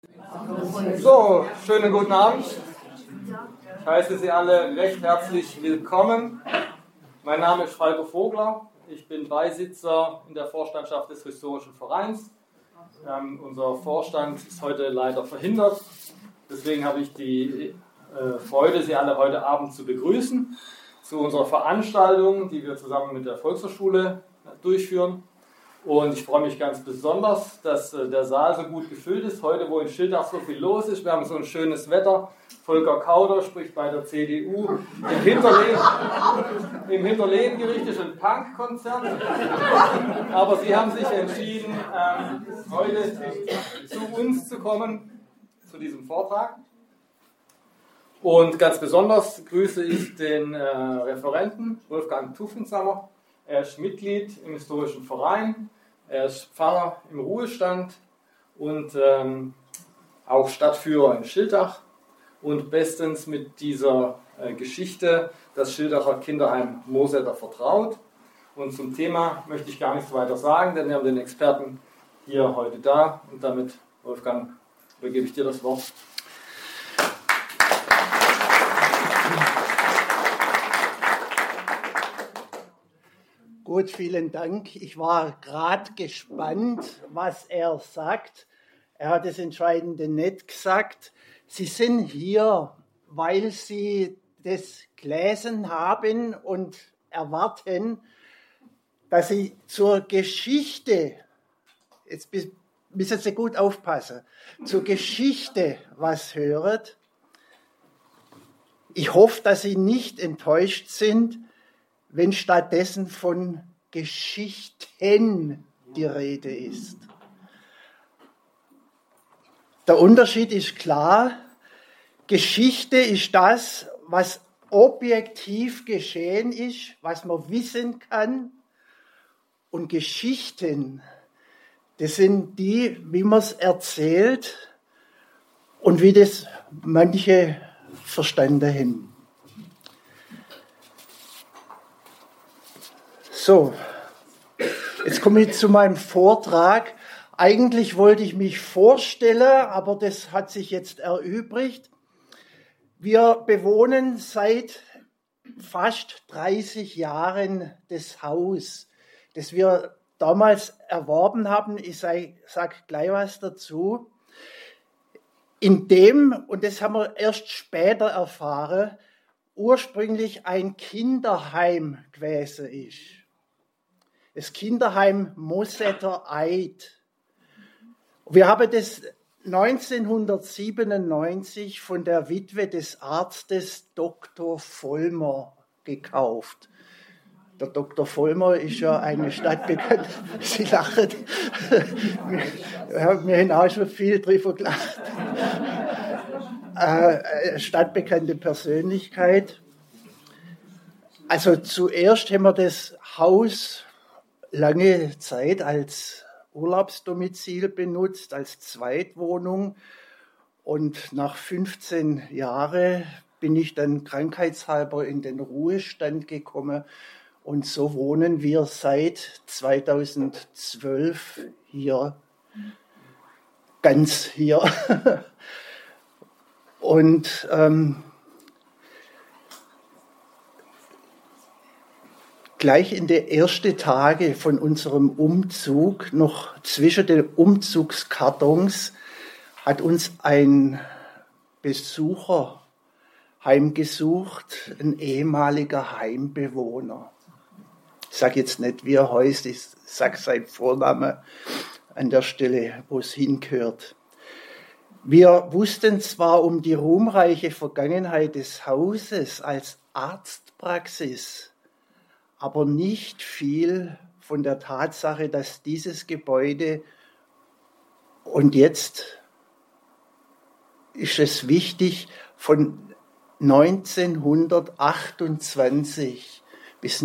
So, schönen guten Abend. Ich heiße Sie alle recht herzlich willkommen. Mein Name ist Falco Vogler. Ich bin Beisitzer in der Vorstandschaft des Historischen Vereins. Unser Vorstand ist heute leider verhindert. Deswegen habe ich die Freude, Sie alle heute Abend zu begrüßen zu unserer Veranstaltung, die wir zusammen mit der Volkshochschule durchführen. Und ich freue mich ganz besonders, dass der Saal so gut gefüllt ist. Heute, wo in Schildach so viel los ist, wir haben so ein schönes Wetter. Volker Kauder spricht bei der CDU. Im Hinterlehengericht ist ein Punkkonzert. Aber Sie haben sich entschieden, heute zu uns zu kommen, zu diesem Vortrag. Und ganz besonders grüße ich den Referenten Wolfgang Tuffensammer. Er ist Mitglied im Historischen Verein, er ist Pfarrer im Ruhestand und auch Stadtführer in Schildach und bestens mit dieser Geschichte das Schildacher Kinderheim Mosetter vertraut. Und zum Thema möchte ich gar nichts weiter sagen, denn wir haben den Experten hier heute da. Und damit, Wolfgang, übergebe ich dir das Wort. Gut, vielen Dank. Ich war gerade gespannt, was er sagt. Er hat das Entscheidende nicht gesagt. Sie sind hier, weil Sie das gelesen haben und erwarten, dass Sie zur Geschichte, jetzt müssen Sie gut aufpassen, zur Geschichte was hören. Ich hoffe, dass Sie nicht enttäuscht sind, wenn stattdessen von Geschichten die Rede ist. Der Unterschied ist klar. Geschichte ist das, was objektiv geschehen ist, was man wissen kann. Und Geschichten, das sind die, wie man es erzählt und wie das manche verstanden haben. So, jetzt komme ich zu meinem Vortrag. Eigentlich wollte ich mich vorstellen, aber das hat sich jetzt erübrigt. Wir bewohnen seit fast 30 Jahren das Haus, das wir damals erworben haben. Ich sage gleich was dazu. In dem, und das haben wir erst später erfahren, ursprünglich ein Kinderheim gewesen ist. Das Kinderheim Mosetter Eid. Wir haben das 1997 von der Witwe des Arztes Dr. Vollmer gekauft. Der Dr. Vollmer ist ja eine stadtbekannte, Sie lachen, wir haben auch schon viel drüber gelacht, stadtbekannte Persönlichkeit. Also zuerst haben wir das Haus lange Zeit als Urlaubsdomizil benutzt, als Zweitwohnung. Und nach 15 Jahren bin ich dann krankheitshalber in den Ruhestand gekommen. Und so wohnen wir seit 2012 hier, ganz hier. Und gleich in den ersten Tagen von unserem Umzug, noch zwischen den Umzugskartons, hat uns ein Besucher heimgesucht, ein ehemaliger Heimbewohner. Ich sage jetzt nicht, wie er heißt, ich sage seinen Vornamen an der Stelle, wo es hingehört. Wir wussten zwar um die ruhmreiche Vergangenheit des Hauses als Arztpraxis, aber nicht viel von der Tatsache, dass dieses Gebäude, und jetzt ist es wichtig, von 1928 bis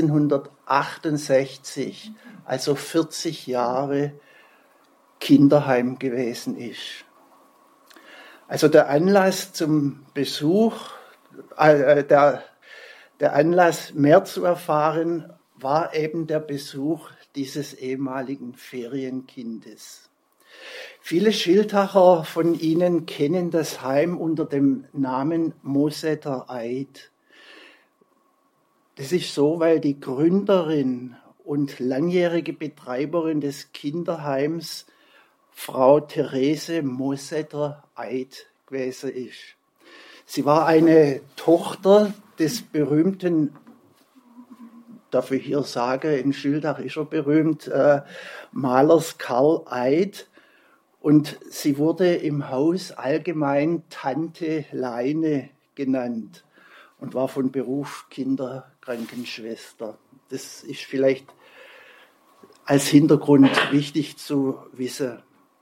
1968, also 40 Jahre, Kinderheim gewesen ist. Also der Anlass zum Besuch, der Anlass, mehr zu erfahren, war eben der Besuch dieses ehemaligen Ferienkindes. Viele Schildacher von Ihnen kennen das Heim unter dem Namen Mosetter Eid. Das ist so, weil die Gründerin und langjährige Betreiberin des Kinderheims Frau Therese Mosetter Eid gewesen ist. Sie war eine Tochter des berühmten, darf ich hier sagen, in Schildach ist er berühmt, Malers Karl Eid. Und sie wurde im Haus allgemein Tante Leine genannt und war von Beruf Kinderkrankenschwester. Das ist vielleicht als Hintergrund wichtig zu wissen.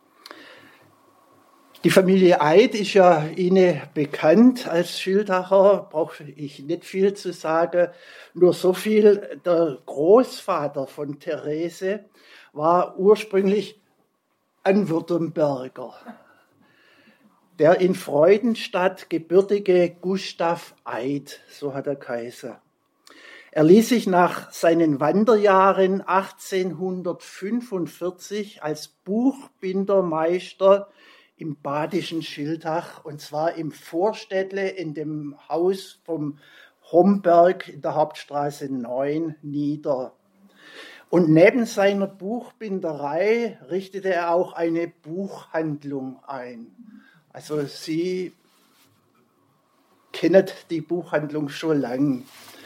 Die Familie Eid ist ja Ihnen bekannt als Schildacher, brauche ich nicht viel zu sagen. Nur so viel, der Großvater von Therese war ursprünglich ein Württemberger. Der in Freudenstadt gebürtige Gustav Eid, so hat er geheißen. Er ließ sich nach seinen Wanderjahren 1845 als Buchbindermeister im badischen Schildach, und zwar im Vorstädtle in dem Haus vom Homberg in der Hauptstraße 9 nieder. Und neben seiner Buchbinderei richtete er auch eine Buchhandlung ein. Also Sie kennen die Buchhandlung schon lang.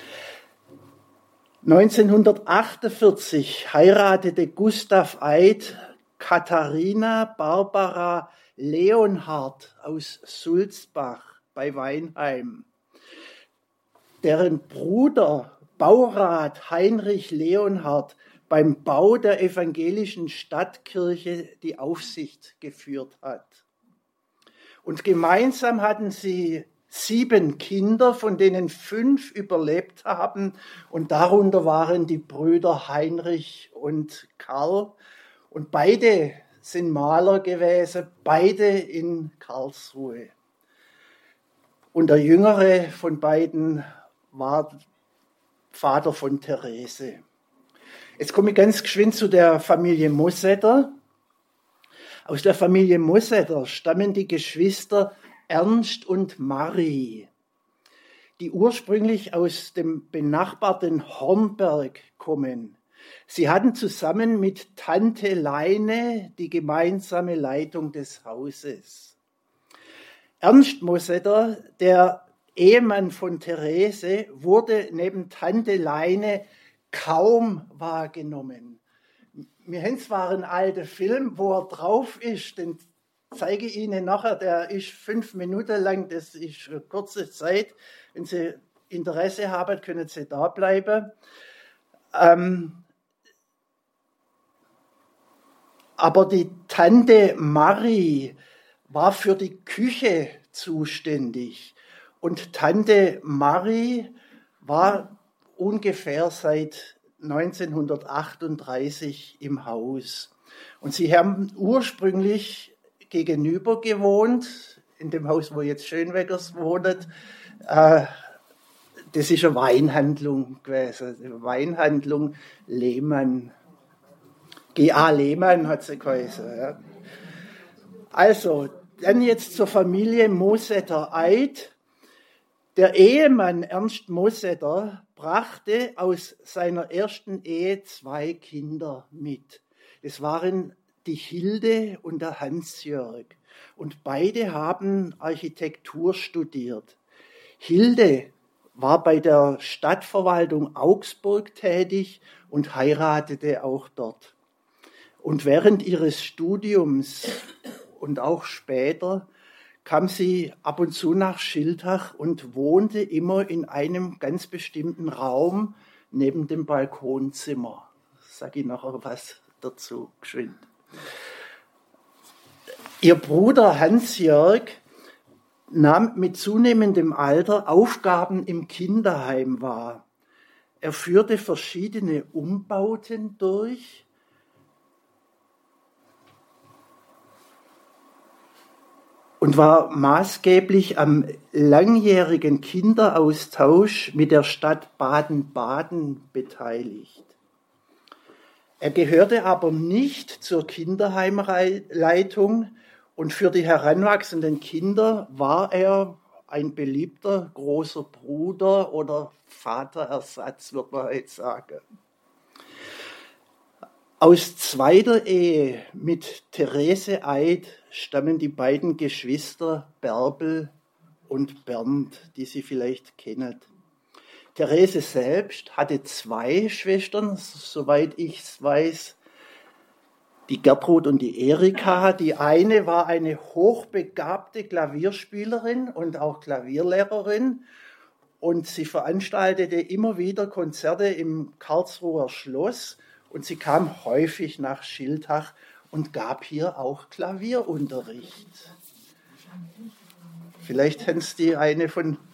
1948 heiratete Gustav Eid Katharina Barbara Leonhard aus Sulzbach bei Weinheim, deren Bruder Baurat Heinrich Leonhard beim Bau der evangelischen Stadtkirche die Aufsicht geführt hat. Und gemeinsam hatten sie 7 Kinder, von denen 5 überlebt haben. Und darunter waren die Brüder Heinrich und Karl. Und beide sind Maler gewesen, beide in Karlsruhe. Und der jüngere von beiden war Vater von Therese. Jetzt komme ich ganz geschwind zu der Familie Mosetter. Aus der Familie Mosetter stammen die Geschwister Ernst und Marie, die ursprünglich aus dem benachbarten Hornberg kommen. Sie hatten zusammen mit Tante Leine die gemeinsame Leitung des Hauses. Ernst Mosetter, der Ehemann von Therese, wurde neben Tante Leine kaum wahrgenommen. Wir haben zwar einen alten Film, wo er drauf ist, den zeige ich Ihnen nachher, der ist 5 Minuten lang, das ist eine kurze Zeit. Wenn Sie Interesse haben, können Sie da bleiben. Aber die Tante Marie war für die Küche zuständig. Und Tante Marie war ungefähr seit 1938 im Haus. Und sie haben ursprünglich gegenüber gewohnt, in dem Haus, wo jetzt Schönweggers wohnt. Das ist eine Weinhandlung gewesen, eine Weinhandlung Lehmann. G.A. Lehmann hat sie geheißen. Ja. Also, dann jetzt zur Familie Mosetter Eid. Der Ehemann Ernst Mosetter brachte aus seiner ersten Ehe 2 Kinder mit. Das waren die Hilde und der Hans-Jörg. Und beide haben Architektur studiert. Hilde war bei der Stadtverwaltung Augsburg tätig und heiratete auch dort. Und während ihres Studiums und auch später kam sie ab und zu nach Schildach und wohnte immer in einem ganz bestimmten Raum neben dem Balkonzimmer. Sage ich nachher was dazu geschwind. Ihr Bruder Hans-Jörg nahm mit zunehmendem Alter Aufgaben im Kinderheim wahr. Er führte verschiedene Umbauten durch und war maßgeblich am langjährigen Kinderaustausch mit der Stadt Baden-Baden beteiligt. Er gehörte aber nicht zur Kinderheimleitung und für die heranwachsenden Kinder war er ein beliebter großer Bruder oder Vaterersatz, wird man heute sagen. Aus zweiter Ehe mit Therese Eid stammen die beiden Geschwister Bärbel und Bernd, die Sie vielleicht kennen. Therese selbst hatte 2 Schwestern, soweit ich es weiß, die Gertrud und die Erika. Die eine war eine hochbegabte Klavierspielerin und auch Klavierlehrerin und sie veranstaltete immer wieder Konzerte im Karlsruher Schloss und sie kam häufig nach Schiltach und gab hier auch Klavierunterricht. Vielleicht haben es die eine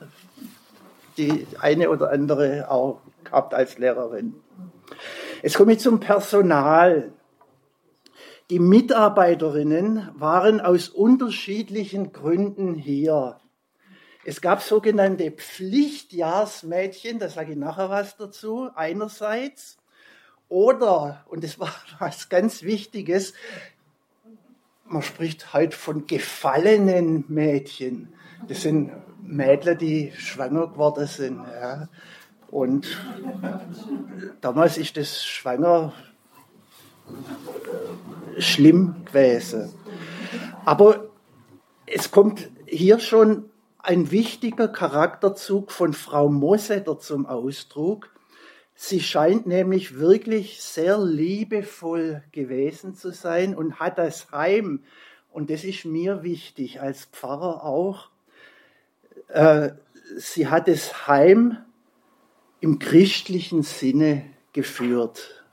oder andere auch gehabt als Lehrerin. Jetzt komme ich zum Personal. Die Mitarbeiterinnen waren aus unterschiedlichen Gründen hier. Es gab sogenannte Pflichtjahrsmädchen, da sage ich nachher was dazu, einerseits. Oder, und das war was ganz Wichtiges, man spricht heute von gefallenen Mädchen. Das sind Mädchen, die schwanger geworden sind. Ja. Und damals ist das Schwanger schlimm gewesen. Aber es kommt hier schon ein wichtiger Charakterzug von Frau Mosetter zum Ausdruck. Sie scheint nämlich wirklich sehr liebevoll gewesen zu sein und hat das Heim, und das ist mir wichtig als Pfarrer auch, sie hat das Heim im christlichen Sinne geführt.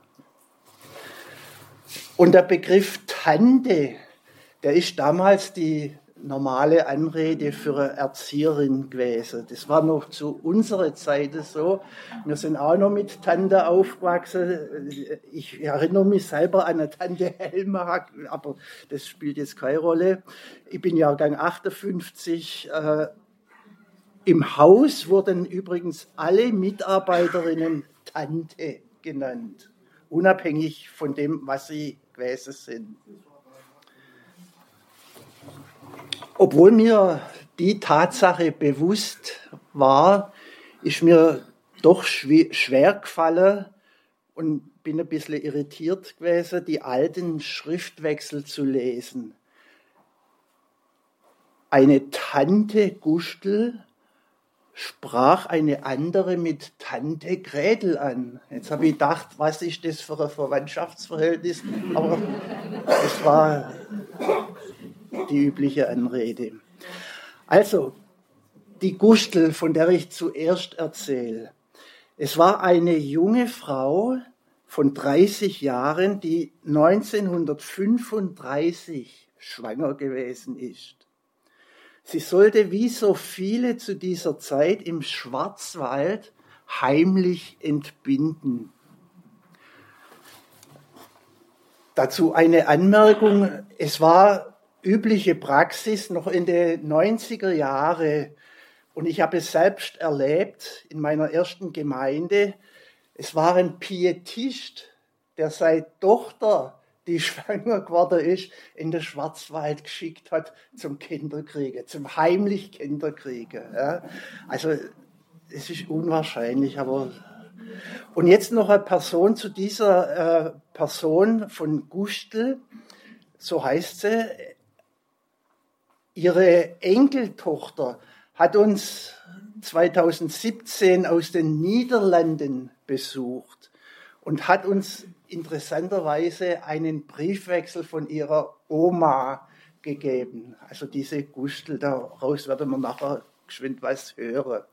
Und der Begriff Tante, der ist damals die normale Anrede für eine Erzieherin gewesen. Das war noch zu unserer Zeit so. Wir sind auch noch mit Tante aufgewachsen. Ich erinnere mich selber an eine Tante Helma, aber das spielt jetzt keine Rolle. Ich bin Jahrgang 58. Im Haus wurden übrigens alle Mitarbeiterinnen Tante genannt, unabhängig von dem, was sie gewesen sind. Obwohl mir die Tatsache bewusst war, ist mir doch schwer gefallen und bin ein bisschen irritiert gewesen, die alten Schriftwechsel zu lesen. Eine Tante Gustl sprach eine andere mit Tante Gretel an. Jetzt habe ich gedacht, was ist das für ein Verwandtschaftsverhältnis? Aber es war die übliche Anrede. Also, die Gustl, von der ich zuerst erzähle. Es war eine junge Frau von 30 Jahren, die 1935 schwanger gewesen ist. Sie sollte wie so viele zu dieser Zeit im Schwarzwald heimlich entbinden. Dazu eine Anmerkung, es war übliche Praxis noch in den 90er Jahren und ich habe es selbst erlebt in meiner ersten Gemeinde. Es war ein Pietist, der seine Tochter, die schwanger geworden ist, in den Schwarzwald geschickt hat zum Kinderkriegen, zum heimlich Kinderkriegen. Ja. Also es ist unwahrscheinlich, aber... Und jetzt noch eine Person zu dieser Person von Gustl, so heißt sie. Ihre Enkeltochter hat uns 2017 aus den Niederlanden besucht und hat uns interessanterweise einen Briefwechsel von ihrer Oma gegeben. Also diese Gustl, daraus werden wir nachher geschwind was hören.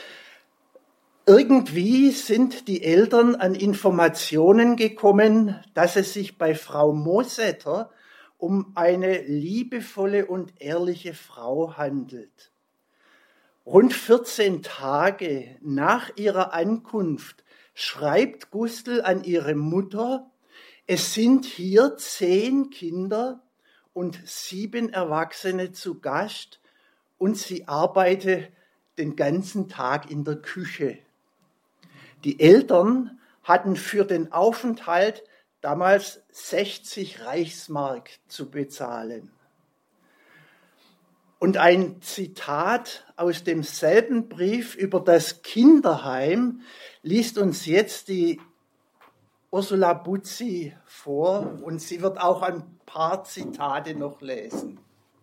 Irgendwie sind die Eltern an Informationen gekommen, dass es sich bei Frau Mosetter um eine liebevolle und ehrliche Frau handelt. Rund 14 Tage nach ihrer Ankunft schreibt Gustl an ihre Mutter, es sind hier 10 Kinder und 7 Erwachsene zu Gast und sie arbeite den ganzen Tag in der Küche. Die Eltern hatten für den Aufenthalt damals 60 Reichsmark zu bezahlen. Und ein Zitat aus demselben Brief über das Kinderheim liest uns jetzt die Ursula Buzzi vor und sie wird auch ein paar Zitate noch lesen.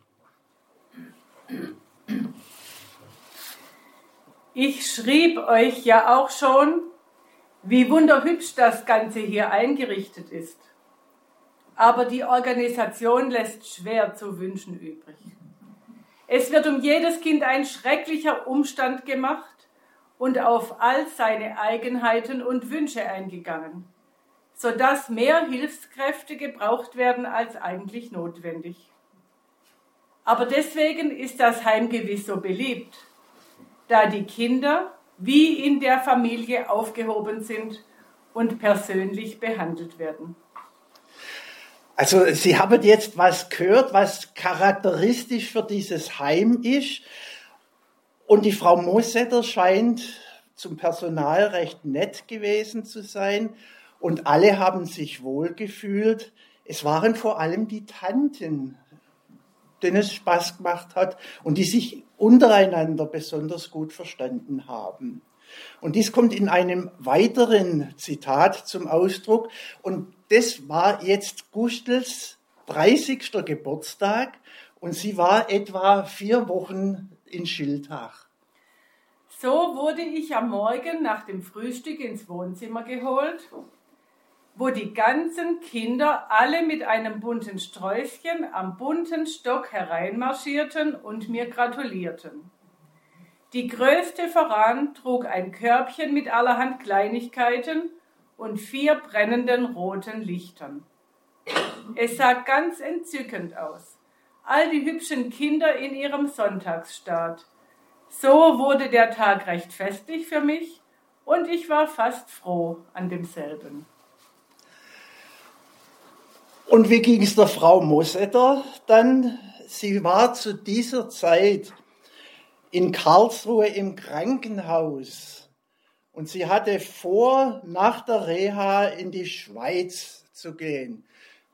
Ich schrieb euch ja auch schon, wie wunderhübsch das Ganze hier eingerichtet ist. Aber die Organisation lässt schwer zu wünschen übrig. Es wird um jedes Kind ein schrecklicher Umstand gemacht und auf all seine Eigenheiten und Wünsche eingegangen, sodass mehr Hilfskräfte gebraucht werden als eigentlich notwendig. Aber deswegen ist das Heim gewiss so beliebt, da die Kinder wie in der Familie aufgehoben sind und persönlich behandelt werden. Also Sie haben jetzt was gehört, was charakteristisch für dieses Heim ist. Und die Frau Mosetter scheint zum Personal recht nett gewesen zu sein. Und alle haben sich wohlgefühlt. Es waren vor allem die Tanten, denen es Spaß gemacht hat und die sich untereinander besonders gut verstanden haben. Und dies kommt in einem weiteren Zitat zum Ausdruck. Und das war jetzt Gustls 30. Geburtstag und sie war etwa 4 Wochen in Schiltach. So wurde ich am Morgen nach dem Frühstück ins Wohnzimmer geholt, wo die ganzen Kinder alle mit einem bunten Sträußchen am bunten Stock hereinmarschierten und mir gratulierten. Die Größte voran trug ein Körbchen mit allerhand Kleinigkeiten und 4 brennenden roten Lichtern. Es sah ganz entzückend aus, all die hübschen Kinder in ihrem Sonntagsstaat. So wurde der Tag recht festlich für mich und ich war fast froh an demselben. Und wie ging es der Frau Mosetter dann? Sie war zu dieser Zeit in Karlsruhe im Krankenhaus und sie hatte vor, nach der Reha in die Schweiz zu gehen.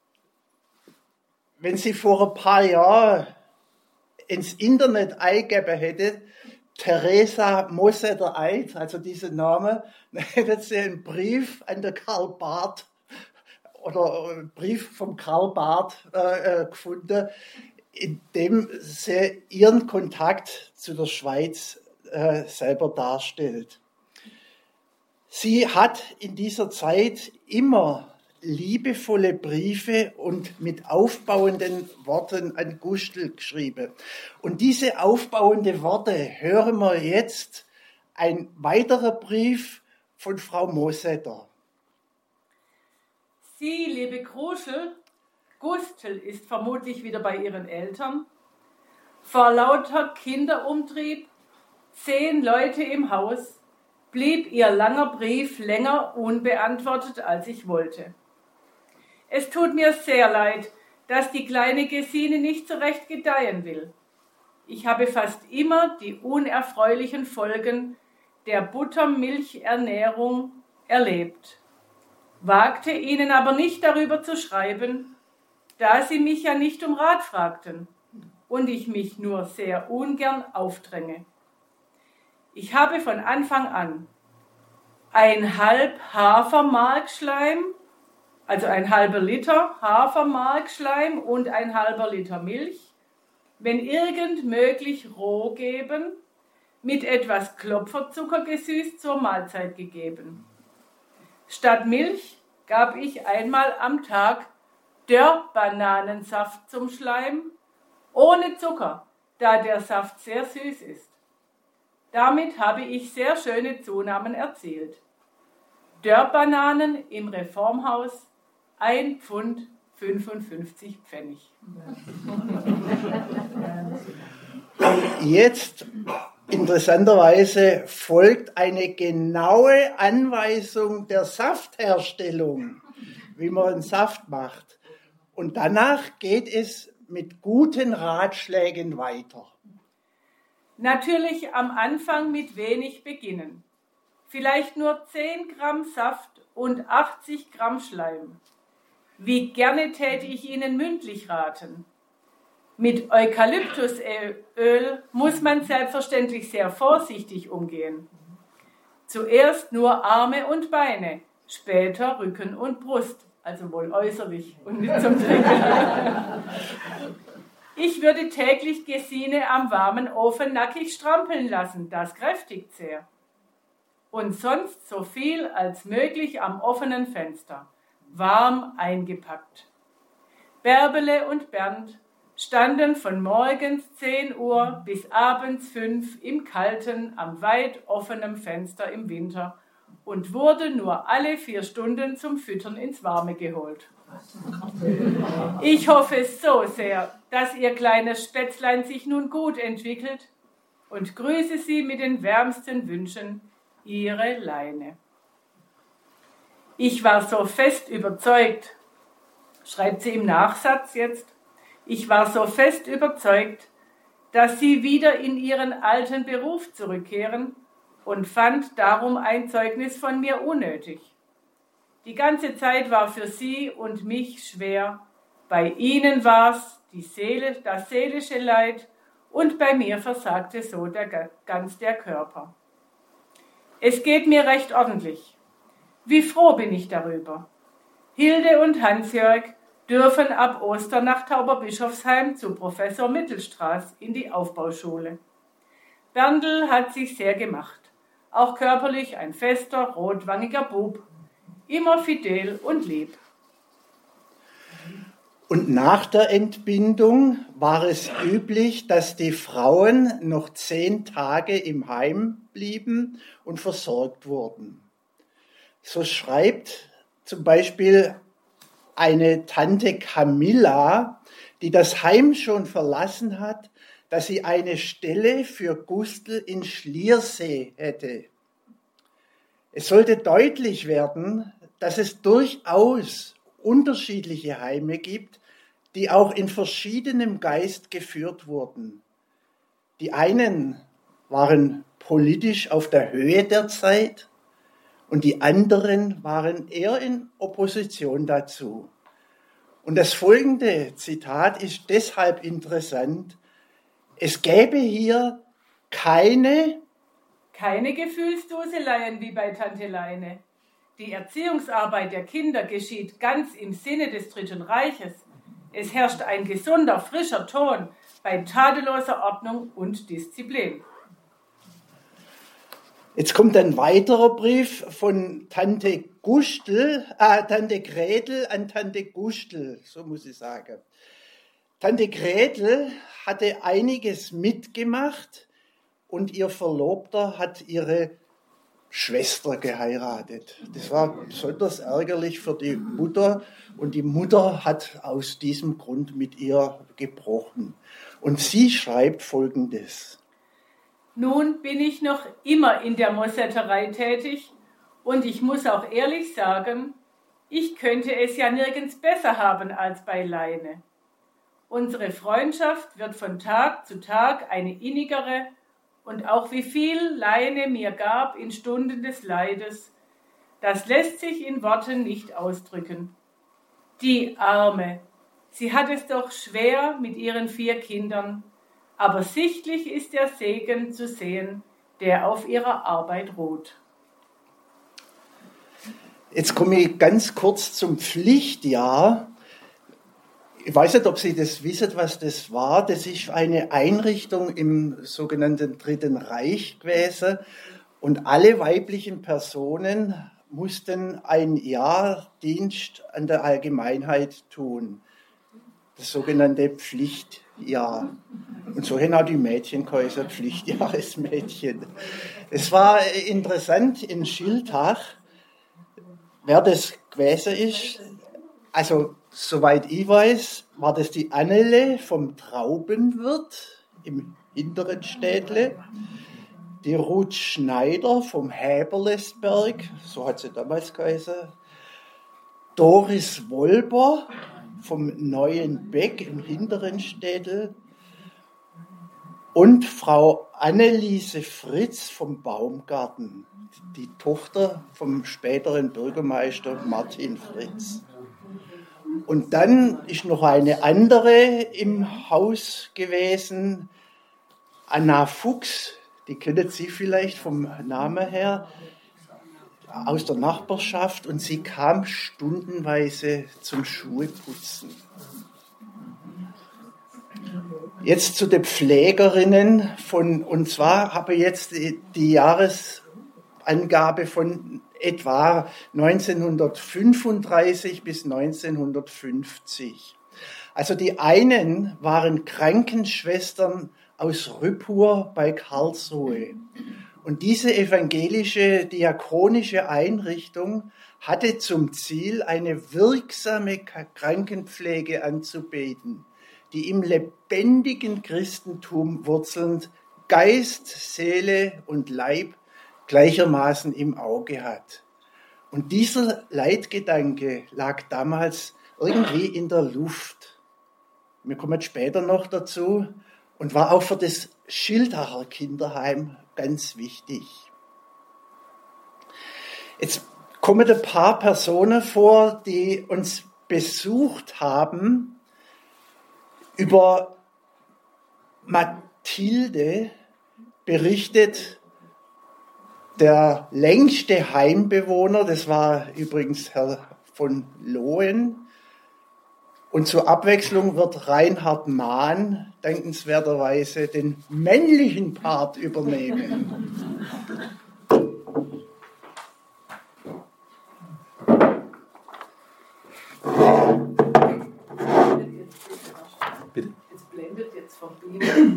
Wenn sie vor ein paar Jahren ins Internet eingegeben hätte, Theresa Mosetter Eid, also diesen Namen, dann hätte sie einen Brief an der Karl Barth oder einen Brief vom Karl Barth gefunden, in dem sie ihren Kontakt zu der Schweiz selber darstellt. Sie hat in dieser Zeit immer liebevolle Briefe und mit aufbauenden Worten an Gustl geschrieben. Und diese aufbauenden Worte hören wir jetzt. Ein weiterer Brief von Frau Mosetter. Sie, liebe Kruschel, Gustl ist vermutlich wieder bei ihren Eltern. Vor lauter Kinderumtrieb, 10 Leute im Haus, blieb ihr langer Brief länger unbeantwortet, als ich wollte. Es tut mir sehr leid, dass die kleine Gesine nicht so recht gedeihen will. Ich habe fast immer die unerfreulichen Folgen der Buttermilchernährung erlebt, wagte ihnen aber nicht darüber zu schreiben, da sie mich ja nicht um Rat fragten und ich mich nur sehr ungern aufdränge. Ich habe von Anfang an 1/2 Hafermarkschleim, also 1/2 Liter Hafermarkschleim und 1/2 Liter Milch, wenn irgend möglich roh geben, mit etwas Klopferzucker gesüßt zur Mahlzeit gegeben. Statt Milch gab ich einmal am Tag Dörrbananensaft zum Schleim, ohne Zucker, da der Saft sehr süß ist. Damit habe ich sehr schöne Zunahmen erzielt. Dörrbananen im Reformhaus, 1 Pfund 55 Pfennig. Jetzt, interessanterweise, folgt eine genaue Anweisung der Saftherstellung, wie man einen Saft macht. Und danach geht es mit guten Ratschlägen weiter. Natürlich am Anfang mit wenig beginnen. Vielleicht nur 10 Gramm Saft und 80 Gramm Schleim. Wie gerne täte ich Ihnen mündlich raten. Mit Eukalyptusöl muss man selbstverständlich sehr vorsichtig umgehen. Zuerst nur Arme und Beine, später Rücken und Brust, also wohl äußerlich und nicht zum Trinken. Ich würde täglich Gesine am warmen Ofen nackig strampeln lassen, das kräftigt sehr. Und sonst so viel als möglich am offenen Fenster, warm eingepackt. Bärbele und Bernd standen von morgens 10 Uhr bis abends 5 im kalten, am weit offenen Fenster im Winter und wurde nur alle 4 Stunden zum Füttern ins Warme geholt. Ich hoffe so sehr, dass Ihr kleines Spätzlein sich nun gut entwickelt und grüße Sie mit den wärmsten Wünschen, Ihre Leine. Ich war so fest überzeugt, schreibt sie im Nachsatz jetzt, ich war so fest überzeugt, dass Sie wieder in Ihren alten Beruf zurückkehren und fand darum ein Zeugnis von mir unnötig. Die ganze Zeit war für Sie und mich schwer. Bei Ihnen war's das seelische Leid und bei mir versagte so ganz der Körper. Es geht mir recht ordentlich. Wie froh bin ich darüber. Hilde und Hans-Jörg dürfen ab Ostern nach Tauberbischofsheim zu Professor Mittelstraß in die Aufbauschule. Berndl hat sich sehr gemacht. Auch körperlich ein fester, rotwangiger Bub. Immer fidel und lieb. Und nach der Entbindung war es üblich, dass die Frauen noch 10 Tage im Heim blieben und versorgt wurden. So schreibt zum Beispiel eine Tante Camilla, die das Heim schon verlassen hat, dass sie eine Stelle für Gustl in Schliersee hätte. Es sollte deutlich werden, dass es durchaus unterschiedliche Heime gibt, die auch in verschiedenem Geist geführt wurden. Die einen waren politisch auf der Höhe der Zeit und die anderen waren eher in Opposition dazu. Und das folgende Zitat ist deshalb interessant. Es gäbe hier keine Gefühlsduseleien wie bei Tante Leine. Die Erziehungsarbeit der Kinder geschieht ganz im Sinne des Dritten Reiches. Es herrscht ein gesunder, frischer Ton bei tadelloser Ordnung und Disziplin. Jetzt kommt ein weiterer Brief von Tante Gretel an Tante Gustl, so muss ich sagen. Tante Gretel hatte einiges mitgemacht und ihr Verlobter hat ihre Schwester geheiratet. Das war besonders ärgerlich für die Mutter und die Mutter hat aus diesem Grund mit ihr gebrochen. Und sie schreibt Folgendes. Nun bin ich noch immer in der Mossetterei tätig und ich muss auch ehrlich sagen, ich könnte es ja nirgends besser haben als bei Leine. Unsere Freundschaft wird von Tag zu Tag eine innigere und auch wie viel Leine mir gab in Stunden des Leides, das lässt sich in Worten nicht ausdrücken. Die Arme, sie hat es doch schwer mit ihren 4 Kindern, aber sichtlich ist der Segen zu sehen, der auf ihrer Arbeit ruht. Jetzt komme ich ganz kurz zum Pflichtjahr. Ich weiß nicht, ob Sie das wissen, was das war. Das ist eine Einrichtung im sogenannten Dritten Reich gewesen. Und alle weiblichen Personen mussten ein Jahr Dienst an der Allgemeinheit tun. Das sogenannte Pflichtjahr. Und so haben auch die Mädchen geheißen, Pflichtjahresmädchen. Es war interessant in Schiltach, wer das gewesen ist. Also, soweit ich weiß, war das die Annele vom Traubenwirt im hinteren Städtle, die Ruth Schneider vom Häberlesberg, so hat sie damals geheißen, Doris Wolber vom Neuen Beck im hinteren Städtel und Frau Anneliese Fritz vom Baumgarten, die Tochter vom späteren Bürgermeister Martin Fritz. Und dann ist noch eine andere im Haus gewesen, Anna Fuchs, die kennen Sie vielleicht vom Namen her, aus der Nachbarschaft, und sie kam stundenweise zum Schuheputzen. Jetzt zu den Pflegerinnen und zwar habe ich jetzt die Jahresangabe von etwa 1935 bis 1950. Also die einen waren Krankenschwestern aus Rüppur bei Karlsruhe. Und diese evangelische diakonische Einrichtung hatte zum Ziel, eine wirksame Krankenpflege anzubieten, die im lebendigen Christentum wurzelnd Geist, Seele und Leib gleichermaßen im Auge hat. Und dieser Leitgedanke lag damals irgendwie in der Luft. Wir kommen später noch dazu und war auch für das Schildacher Kinderheim ganz wichtig. Jetzt kommen ein paar Personen vor, die uns besucht haben. Über Mathilde berichtet der längste Heimbewohner, das war übrigens Herr von Lohen. Und zur Abwechslung wird Reinhard Mahn dankenswerterweise den männlichen Part übernehmen. Bitte? Es blendet jetzt vorbei.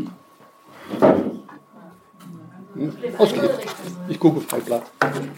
Ich gucke auf mein Blatt.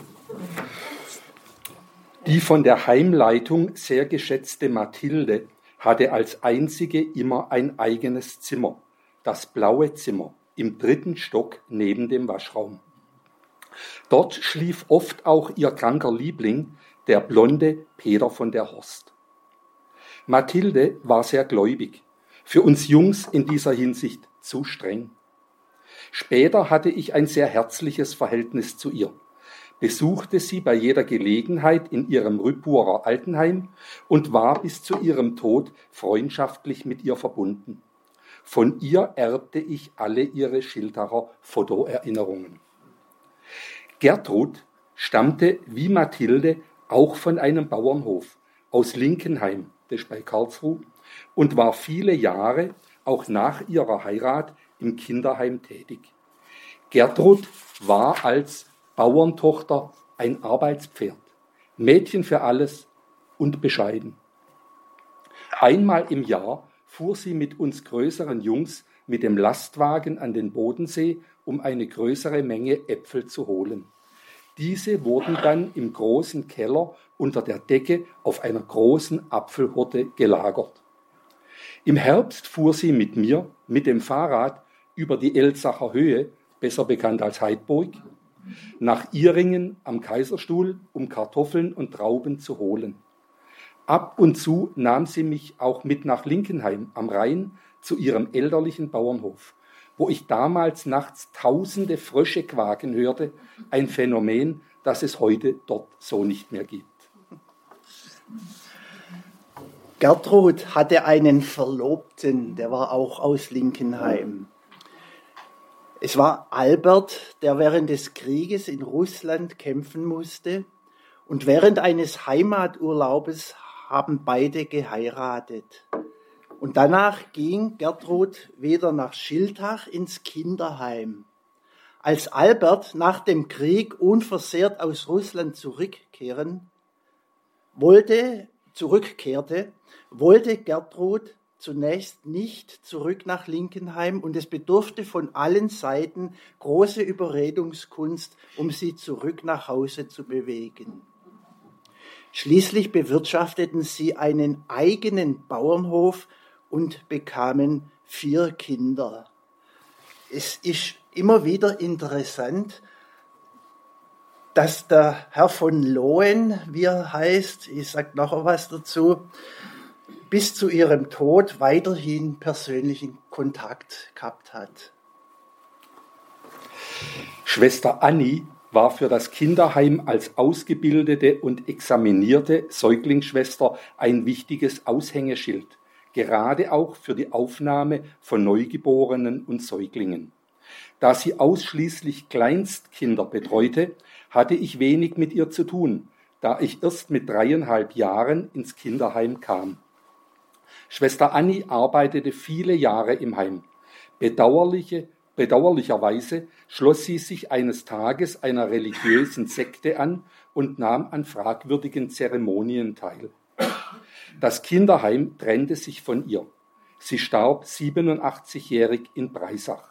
Die von der Heimleitung sehr geschätzte Mathilde hatte als einzige immer ein eigenes Zimmer, das blaue Zimmer, im 3. Stock neben dem Waschraum. Dort schlief oft auch ihr kranker Liebling, der blonde Peter von der Horst. Mathilde war sehr gläubig, für uns Jungs in dieser Hinsicht zu streng. Später hatte ich ein sehr herzliches Verhältnis zu ihr, besuchte sie bei jeder Gelegenheit in ihrem Rüppurer Altenheim und war bis zu ihrem Tod freundschaftlich mit ihr verbunden. Von ihr erbte ich alle ihre Schildacher Fotoerinnerungen. Gertrud stammte wie Mathilde auch von einem Bauernhof aus Linkenheim, das ist bei Karlsruhe, und war viele Jahre auch nach ihrer Heirat im Kinderheim tätig. Gertrud war als Bauerntochter ein Arbeitspferd, Mädchen für alles und bescheiden. Einmal im Jahr fuhr sie mit uns größeren Jungs mit dem Lastwagen an den Bodensee, um eine größere Menge Äpfel zu holen. Diese wurden dann im großen Keller unter der Decke auf einer großen Apfelhorte gelagert. Im Herbst fuhr sie mit mir mit dem Fahrrad über die Elsacher Höhe, besser bekannt als Heidburg, nach Ihringen am Kaiserstuhl, um Kartoffeln und Trauben zu holen. Ab und zu nahm sie mich auch mit nach Linkenheim am Rhein zu ihrem elterlichen Bauernhof, wo ich damals nachts tausende Frösche quaken hörte, ein Phänomen, das es heute dort so nicht mehr gibt. Gertrud hatte einen Verlobten, der war auch aus Linkenheim. Es war Albert, der während des Krieges in Russland kämpfen musste, und während eines Heimaturlaubes haben beide geheiratet. Und danach ging Gertrud wieder nach Schiltach ins Kinderheim. Als Albert nach dem Krieg unversehrt aus Russland zurückkehrte, wollte Gertrud zunächst nicht zurück nach Linkenheim, und es bedurfte von allen Seiten große Überredungskunst, um sie zurück nach Hause zu bewegen. Schließlich bewirtschafteten sie einen eigenen Bauernhof und bekamen 4 Kinder. Es ist immer wieder interessant, dass der Herr von Lohen, wie er heißt, ich sage nachher was dazu, bis zu ihrem Tod weiterhin persönlichen Kontakt gehabt hat. Schwester Anni war für das Kinderheim als ausgebildete und examinierte Säuglingsschwester ein wichtiges Aushängeschild, gerade auch für die Aufnahme von Neugeborenen und Säuglingen. Da sie ausschließlich Kleinstkinder betreute, hatte ich wenig mit ihr zu tun, da ich erst mit 3,5 Jahren ins Kinderheim kam. Schwester Anni arbeitete viele Jahre im Heim. Bedauerlicherweise schloss sie sich eines Tages einer religiösen Sekte an und nahm an fragwürdigen Zeremonien teil. Das Kinderheim trennte sich von ihr. Sie starb 87-jährig in Breisach.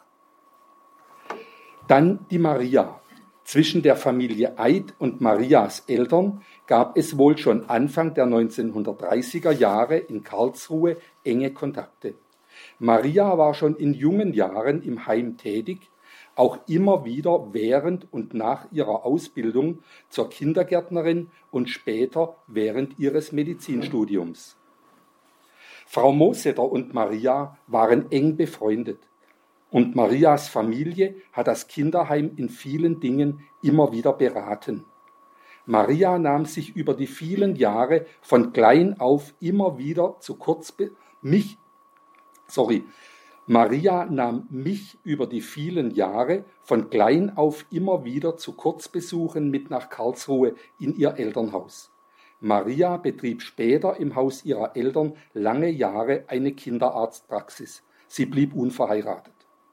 Dann die Maria. Zwischen der Familie Eid und Marias Eltern gab es wohl schon Anfang der 1930er Jahre in Karlsruhe enge Kontakte. Maria war schon in jungen Jahren im Heim tätig, auch immer wieder während und nach ihrer Ausbildung zur Kindergärtnerin und später während ihres Medizinstudiums. Frau Mosetter und Maria waren eng befreundet. Und Marias Familie hat das Kinderheim in vielen Dingen immer wieder beraten. Maria nahm sich über die vielen Jahre von klein auf immer wieder zu Maria nahm mich über die vielen Jahre von klein auf immer wieder zu Kurzbesuchen mit nach Karlsruhe in ihr Elternhaus. Maria betrieb später im Haus ihrer Eltern lange Jahre eine Kinderarztpraxis. Sie blieb unverheiratet.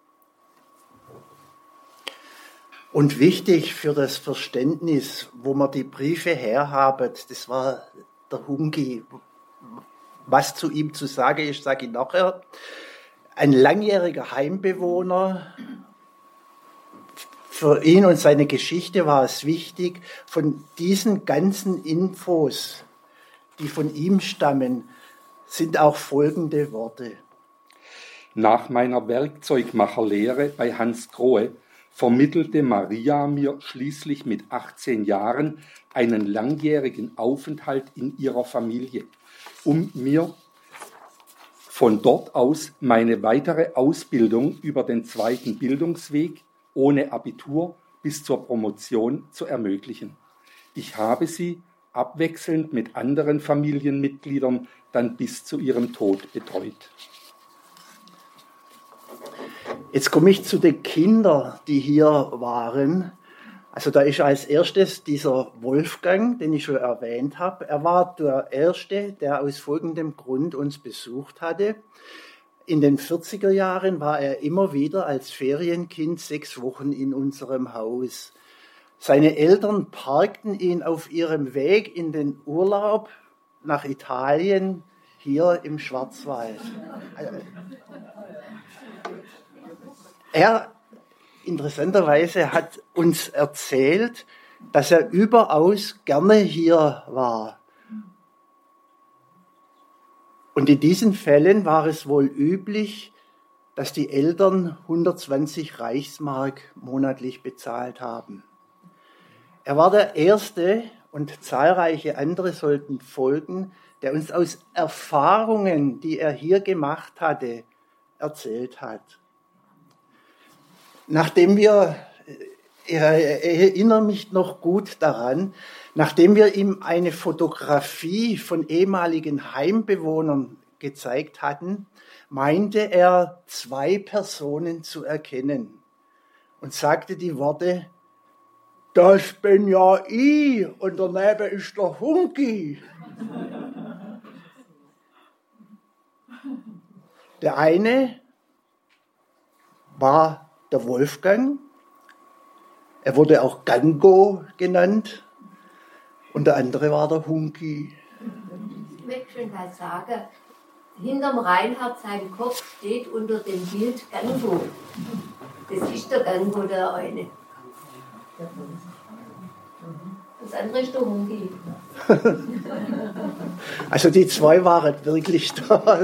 Und wichtig für das Verständnis, wo wir die Briefe herhaben, das war der Hunki. Was zu ihm zu sagen ist, sage ich nachher. Ein langjähriger Heimbewohner. Für ihn und seine Geschichte war es wichtig, von diesen ganzen Infos, die von ihm stammen, sind auch folgende Worte. Nach meiner Werkzeugmacherlehre bei Hans Grohe vermittelte Maria mir schließlich mit 18 Jahren einen langjährigen Aufenthalt in ihrer Familie, um mir von dort aus meine weitere Ausbildung über den zweiten Bildungsweg ohne Abitur bis zur Promotion zu ermöglichen. Ich habe sie abwechselnd mit anderen Familienmitgliedern dann bis zu ihrem Tod betreut. Jetzt komme ich zu den Kindern, die hier waren. Also da ist als erstes dieser Wolfgang, den ich schon erwähnt habe. Er war der Erste, der aus folgendem Grund uns besucht hatte. In den 40er Jahren war er immer wieder als Ferienkind 6 Wochen in unserem Haus. Seine Eltern parkten ihn auf ihrem Weg in den Urlaub nach Italien hier im Schwarzwald. Er, interessanterweise, hat uns erzählt, dass er überaus gerne hier war. Und in diesen Fällen war es wohl üblich, dass die Eltern 120 Reichsmark monatlich bezahlt haben. Er war der Erste, und zahlreiche andere sollten folgen, der uns aus Erfahrungen, die er hier gemacht hatte, erzählt hat. Nachdem wir, ich erinnere mich noch gut daran, nachdem wir ihm eine Fotografie von ehemaligen Heimbewohnern gezeigt hatten, meinte er 2 Personen zu erkennen und sagte die Worte, das bin ja ich und daneben ist der Hunki. Der eine war der Wolfgang, er wurde auch Gango genannt, und der andere war der Hunki. Ich möchte schon mal sagen, hinterm Reinhard, sein Kopf steht unter dem Bild Gango. Das ist der Gango, der eine. Das andere ist der Hunki. Also die 2 waren wirklich da.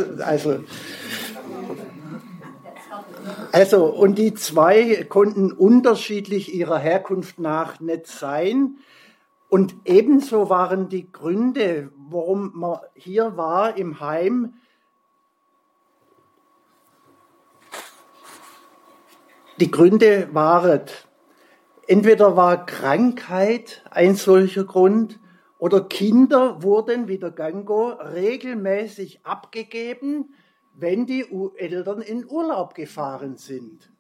Also, und die 2 konnten unterschiedlich ihrer Herkunft nach nicht sein. Und ebenso waren die Gründe, warum man hier war im Heim, die Gründe waren, Entweder war Krankheit ein solcher Grund oder Kinder wurden, wie der Gango, regelmäßig abgegeben, wenn die Eltern in Urlaub gefahren sind.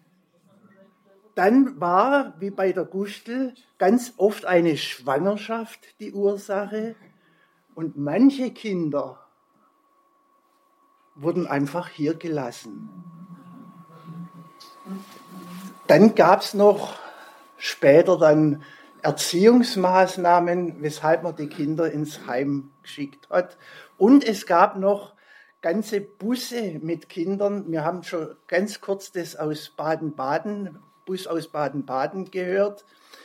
Dann war, wie bei der Gustl, ganz oft eine Schwangerschaft die Ursache und manche Kinder wurden einfach hier gelassen. Dann gab es noch später dann Erziehungsmaßnahmen, weshalb man die Kinder ins Heim geschickt hat. Und es gab noch ganze Busse mit Kindern. Wir haben schon ganz kurz das aus Baden-Baden, Bus aus Baden-Baden gehört,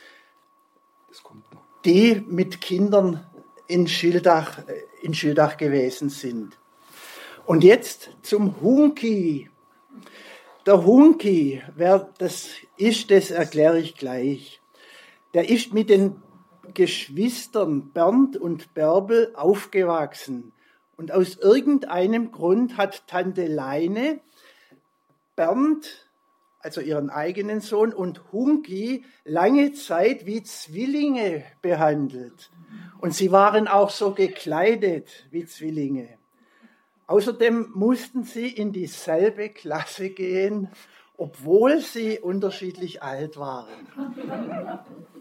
die mit Kindern in Schildach gewesen sind. Und jetzt zum Hunki. Der Hunki, wer das ist, das erkläre ich gleich. Der ist mit den Geschwistern Bernd und Bärbel aufgewachsen. Und aus irgendeinem Grund hat Tante Leine Bernd, also ihren eigenen Sohn, und Hunki lange Zeit wie Zwillinge behandelt. Und sie waren auch so gekleidet wie Zwillinge. Außerdem mussten sie in dieselbe Klasse gehen, obwohl sie unterschiedlich alt waren.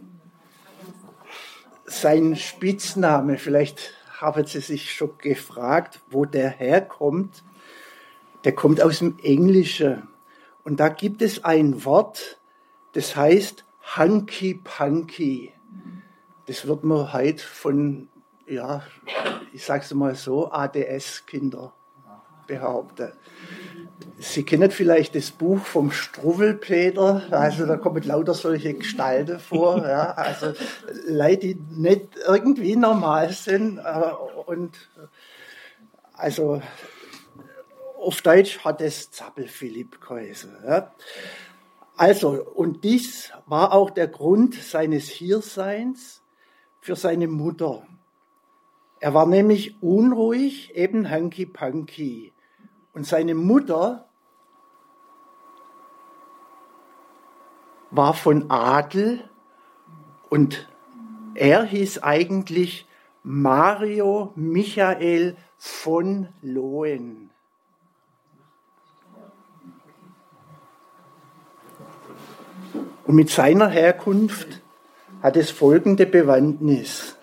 Sein Spitzname, vielleicht haben Sie sich schon gefragt, wo der herkommt. Der kommt aus dem Englischen. Und da gibt es ein Wort, das heißt Hanky Panky. Das wird man heute von, ja, ich sage es mal so, ADS-Kinder behaupten. Sie kennen vielleicht das Buch vom Struwwelpeter, also da kommen lauter solche Gestalten vor, ja, also Leute, die nicht irgendwie normal sind und also auf Deutsch hat es Zappel-Philipp geheißen. Ja. Also, und dies war auch der Grund seines Hierseins für seine Mutter. Er war nämlich unruhig, eben Hanky-Panky. Und seine Mutter war von Adel und er hieß eigentlich Mario Michael von Lohen. Und mit seiner Herkunft hat es folgende Bewandtnis.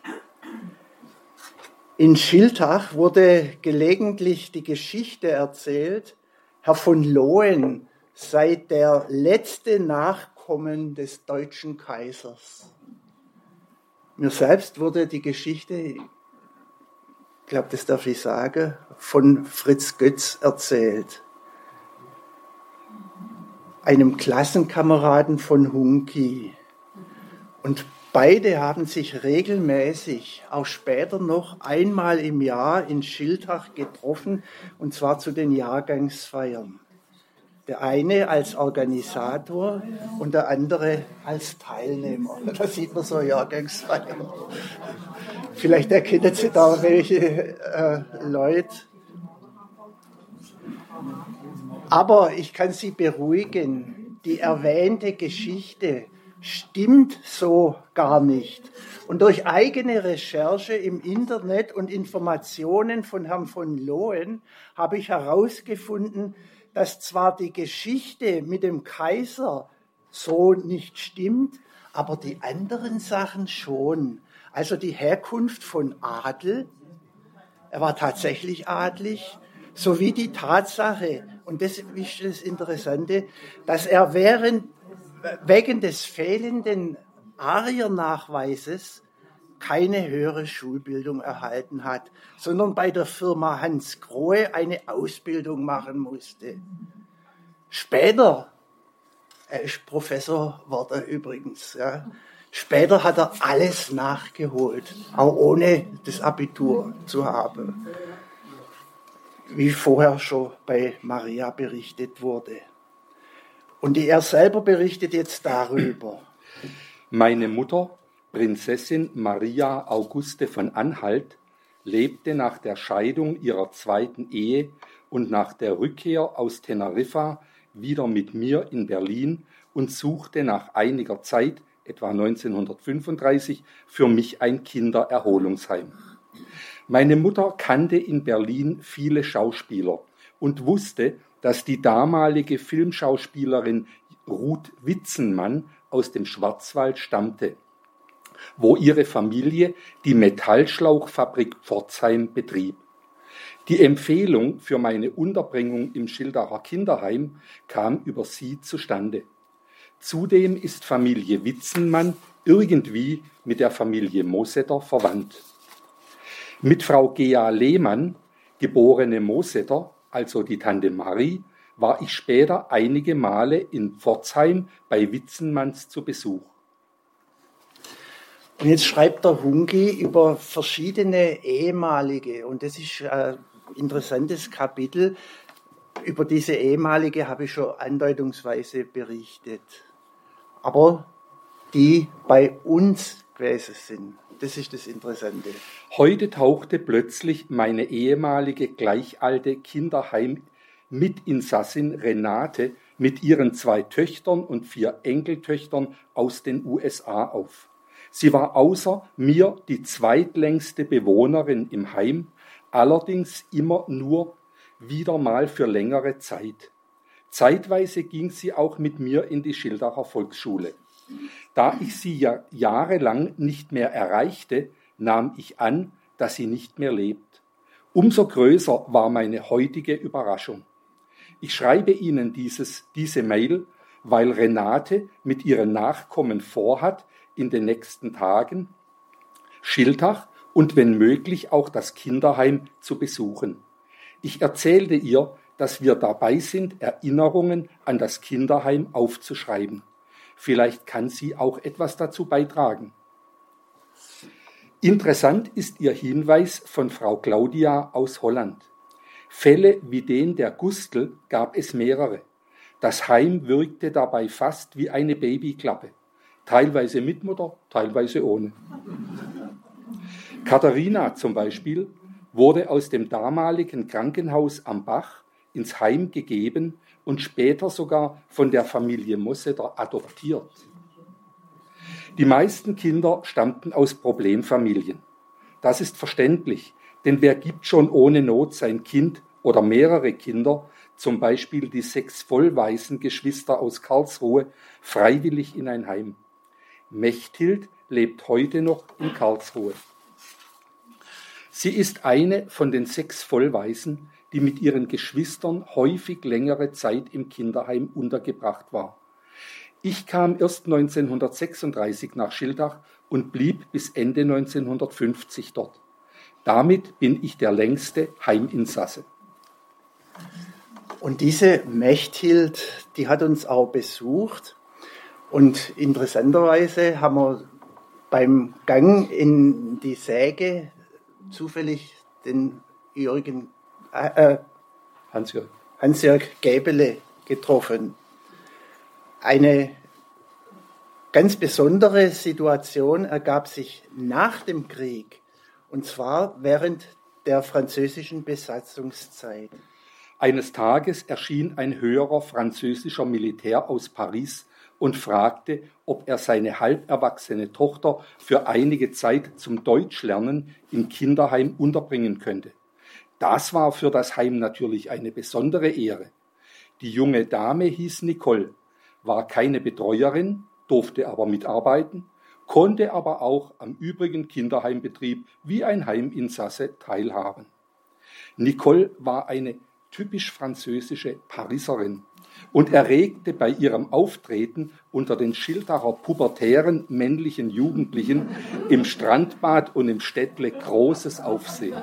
In Schiltach wurde gelegentlich die Geschichte erzählt, Herr von Lohen sei der letzte Nachkommen des deutschen Kaisers. Mir selbst wurde die Geschichte, ich glaube, das darf ich sagen, von Fritz Götz erzählt. Einem Klassenkameraden von Hunki. Und beide haben sich regelmäßig, auch später noch, einmal im Jahr in Schiltach getroffen, und zwar zu den Jahrgangsfeiern. Der eine als Organisator und der andere als Teilnehmer. Da sieht man so Jahrgangsfeiern. Vielleicht erkennen Sie da welche Leute. Aber ich kann Sie beruhigen, die erwähnte Geschichte stimmt so gar nicht. Und durch eigene Recherche im Internet und Informationen von Herrn von Lohen habe ich herausgefunden, dass zwar die Geschichte mit dem Kaiser so nicht stimmt, aber die anderen Sachen schon. Also die Herkunft von Adel, er war tatsächlich adlig, sowie die Tatsache, und das ist das Interessante, dass er wegen des fehlenden Ariernachweises keine höhere Schulbildung erhalten hat, sondern bei der Firma Hans Grohe eine Ausbildung machen musste. Später, er ist Professor geworden übrigens, ja, später hat er alles nachgeholt, auch ohne das Abitur zu haben, wie vorher schon bei Maria berichtet wurde. Und er selber berichtet jetzt darüber. Meine Mutter, Prinzessin Maria Auguste von Anhalt, lebte nach der Scheidung ihrer zweiten Ehe und nach der Rückkehr aus Teneriffa wieder mit mir in Berlin und suchte nach einiger Zeit etwa 1935, für mich ein Kindererholungsheim. Meine Mutter kannte in Berlin viele Schauspieler und wusste, dass die damalige Filmschauspielerin Ruth Witzenmann aus dem Schwarzwald stammte, wo ihre Familie die Metallschlauchfabrik Pforzheim betrieb. Die Empfehlung für meine Unterbringung im Schildacher Kinderheim kam über sie zustande. Zudem ist Familie Witzenmann irgendwie mit der Familie Mosetter verwandt. Mit Frau Gea Lehmann, geborene Mosetter, also die Tante Marie, war ich später einige Male in Pforzheim bei Witzenmanns zu Besuch. Und jetzt schreibt der Hunki über verschiedene ehemalige, und das ist ein interessantes Kapitel. Über diese ehemalige habe ich schon andeutungsweise berichtet, aber die bei uns gewesen sind. Das ist das Interessante. Heute tauchte plötzlich meine ehemalige gleichalte Kinderheim-Mitinsassin Renate mit ihren 2 Töchtern und 4 Enkeltöchtern aus den USA auf. Sie war außer mir die zweitlängste Bewohnerin im Heim, allerdings immer nur wieder mal für längere Zeit. Zeitweise ging sie auch mit mir in die Schildacher Volksschule. Da ich sie ja jahrelang nicht mehr erreichte, nahm ich an, dass sie nicht mehr lebt. Umso größer war meine heutige Überraschung. Ich schreibe Ihnen diese Mail, weil Renate mit ihren Nachkommen vorhat, in den nächsten Tagen Schildach und wenn möglich auch das Kinderheim zu besuchen. Ich erzählte ihr, dass wir dabei sind, Erinnerungen an das Kinderheim aufzuschreiben. Vielleicht kann sie auch etwas dazu beitragen. Interessant ist ihr Hinweis von Frau Claudia aus Holland. Fälle wie den der Gustl gab es mehrere. Das Heim wirkte dabei fast wie eine Babyklappe. Teilweise mit Mutter, teilweise ohne. Katharina zum Beispiel wurde aus dem damaligen Krankenhaus am Bach ins Heim gegeben und später sogar von der Familie Mosetter adoptiert. Die meisten Kinder stammten aus Problemfamilien. Das ist verständlich, denn wer gibt schon ohne Not sein Kind oder mehrere Kinder, zum Beispiel die 6 vollwaisen Geschwister aus Karlsruhe, freiwillig in ein Heim? Mechthild lebt heute noch in Karlsruhe. Sie ist eine von den 6 Vollwaisen, die mit ihren Geschwistern häufig längere Zeit im Kinderheim untergebracht war. Ich kam erst 1936 nach Schildach und blieb bis Ende 1950 dort. Damit bin ich der längste Heiminsasse. Und diese Mechthild, die hat uns auch besucht. Und interessanterweise haben wir beim Gang in die Säge zufällig den Hans-Jörg Gäbele getroffen. Eine ganz besondere Situation ergab sich nach dem Krieg, und zwar während der französischen Besatzungszeit. Eines Tages erschien ein höherer französischer Militär aus Paris und fragte, ob er seine halberwachsene Tochter für einige Zeit zum Deutschlernen im Kinderheim unterbringen könnte. Das war für das Heim natürlich eine besondere Ehre. Die junge Dame hieß Nicole, war keine Betreuerin, durfte aber mitarbeiten, konnte aber auch am übrigen Kinderheimbetrieb wie ein Heiminsasse teilhaben. Nicole war eine typisch französische Pariserin und erregte bei ihrem Auftreten unter den Schildacher pubertären männlichen Jugendlichen im Strandbad und im Städtle großes Aufsehen.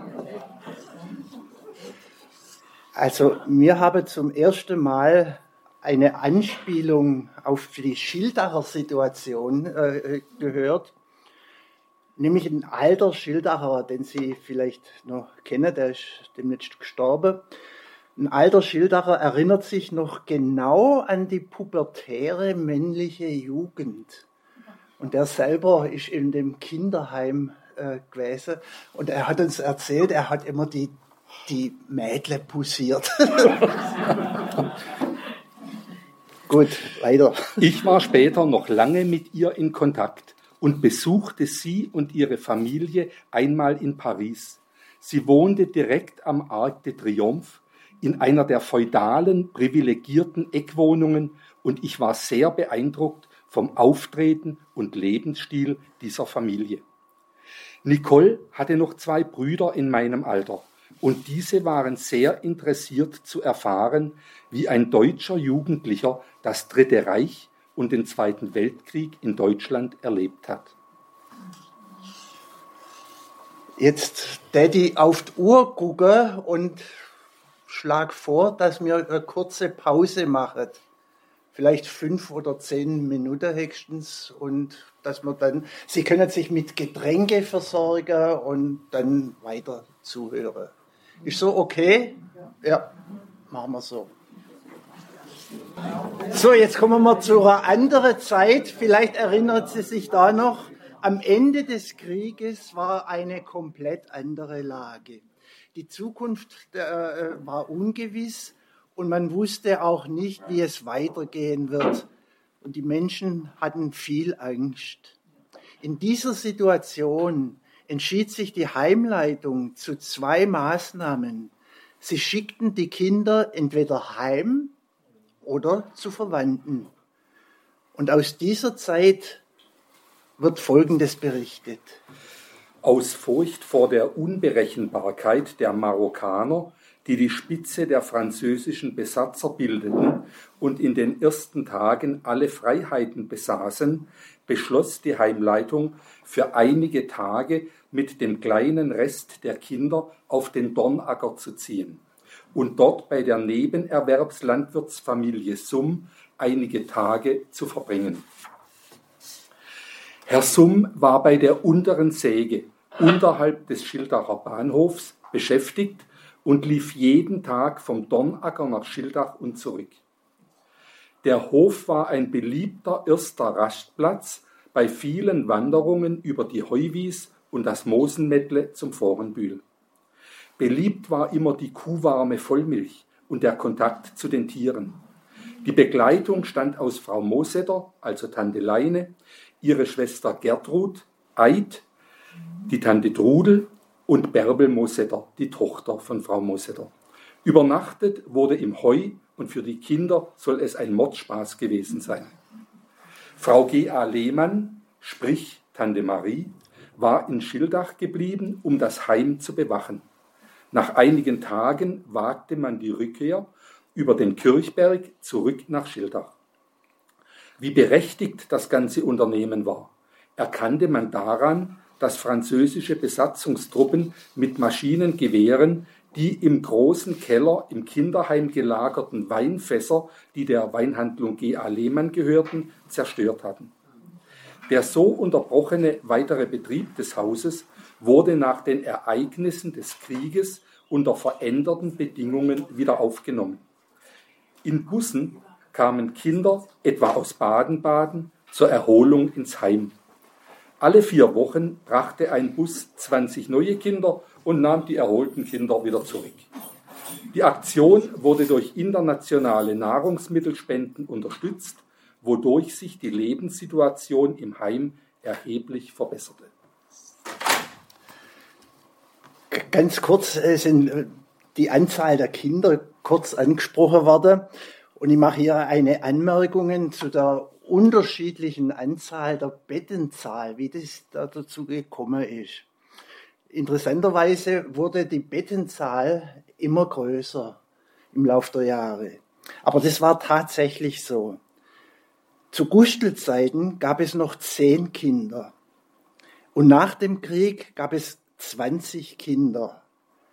Also wir haben zum ersten Mal eine Anspielung auf die Schildacher Situation gehört, nämlich ein alter Schildacher, den Sie vielleicht noch kennen, der ist demnächst gestorben. Ein alter Schildacher erinnert sich noch genau an die pubertäre männliche Jugend. Und der selber ist in dem Kinderheim gewesen. Und er hat uns erzählt, er hat immer die Mädle poussiert. Gut, weiter. Ich war später noch lange mit ihr in Kontakt und besuchte sie und ihre Familie einmal in Paris. Sie wohnte direkt am Arc de Triomphe in einer der feudalen, privilegierten Eckwohnungen und ich war sehr beeindruckt vom Auftreten und Lebensstil dieser Familie. Nicole hatte noch 2 Brüder in meinem Alter und diese waren sehr interessiert zu erfahren, wie ein deutscher Jugendlicher das Dritte Reich und den Zweiten Weltkrieg in Deutschland erlebt hat. Jetzt Daddy auf die Uhr gucken und schlag vor, dass wir eine kurze Pause machen. Vielleicht 5 oder 10 Minuten höchstens und dass wir dann, Sie können sich mit Getränke versorgen und dann weiter zuhören. Ist so okay? Ja, machen wir so. So, jetzt kommen wir zu einer anderen Zeit. Vielleicht erinnert Sie sich da noch, am Ende des Krieges war eine komplett andere Lage. Die Zukunft war ungewiss und man wusste auch nicht, wie es weitergehen wird. Und die Menschen hatten viel Angst. In dieser Situation entschied sich die Heimleitung zu 2 Maßnahmen. Sie schickten die Kinder entweder heim oder zu Verwandten. Und aus dieser Zeit wird Folgendes berichtet. Aus Furcht vor der Unberechenbarkeit der Marokkaner, die die Spitze der französischen Besatzer bildeten und in den ersten Tagen alle Freiheiten besaßen, beschloss die Heimleitung, für einige Tage mit dem kleinen Rest der Kinder auf den Dornacker zu ziehen und dort bei der Nebenerwerbslandwirtsfamilie Summ einige Tage zu verbringen. Herr Summ war bei der unteren Säge unterhalb des Schildacher Bahnhofs beschäftigt und lief jeden Tag vom Dornacker nach Schildach und zurück. Der Hof war ein beliebter erster Rastplatz bei vielen Wanderungen über die Heuwies und das Mosenmettle zum Vorenbühl. Beliebt war immer die kuhwarme Vollmilch und der Kontakt zu den Tieren. Die Begleitung stand aus Frau Mosetter, also Tante Leine, ihre Schwester Gertrud, Eid, die Tante Trudel und Bärbel Mosetter, die Tochter von Frau Mosetter. Übernachtet wurde im Heu und für die Kinder soll es ein Mordspaß gewesen sein. Frau G.A. Lehmann, sprich Tante Marie, war in Schildach geblieben, um das Heim zu bewachen. Nach einigen Tagen wagte man die Rückkehr über den Kirchberg zurück nach Schildach. Wie berechtigt das ganze Unternehmen war, erkannte man daran, dass französische Besatzungstruppen mit Maschinengewehren die im großen Keller im Kinderheim gelagerten Weinfässer, die der Weinhandlung G.A. Lehmann gehörten, zerstört hatten. Der so unterbrochene weitere Betrieb des Hauses wurde nach den Ereignissen des Krieges unter veränderten Bedingungen wieder aufgenommen. In Bussen kamen Kinder, etwa aus Baden-Baden, zur Erholung ins Heim. Alle 4 Wochen brachte ein Bus 20 neue Kinder und nahm die erholten Kinder wieder zurück. Die Aktion wurde durch internationale Nahrungsmittelspenden unterstützt, wodurch sich die Lebenssituation im Heim erheblich verbesserte. Ganz kurz sind die Anzahl der Kinder kurz angesprochen worden und ich mache hier eine Anmerkung zu der unterschiedlichen Anzahl der Bettenzahl, wie das da dazu gekommen ist. Interessanterweise wurde die Bettenzahl immer größer im Laufe der Jahre. Aber das war tatsächlich so. Zu Gustelzeiten gab es noch 10 Kinder. Und nach dem Krieg gab es 20 Kinder.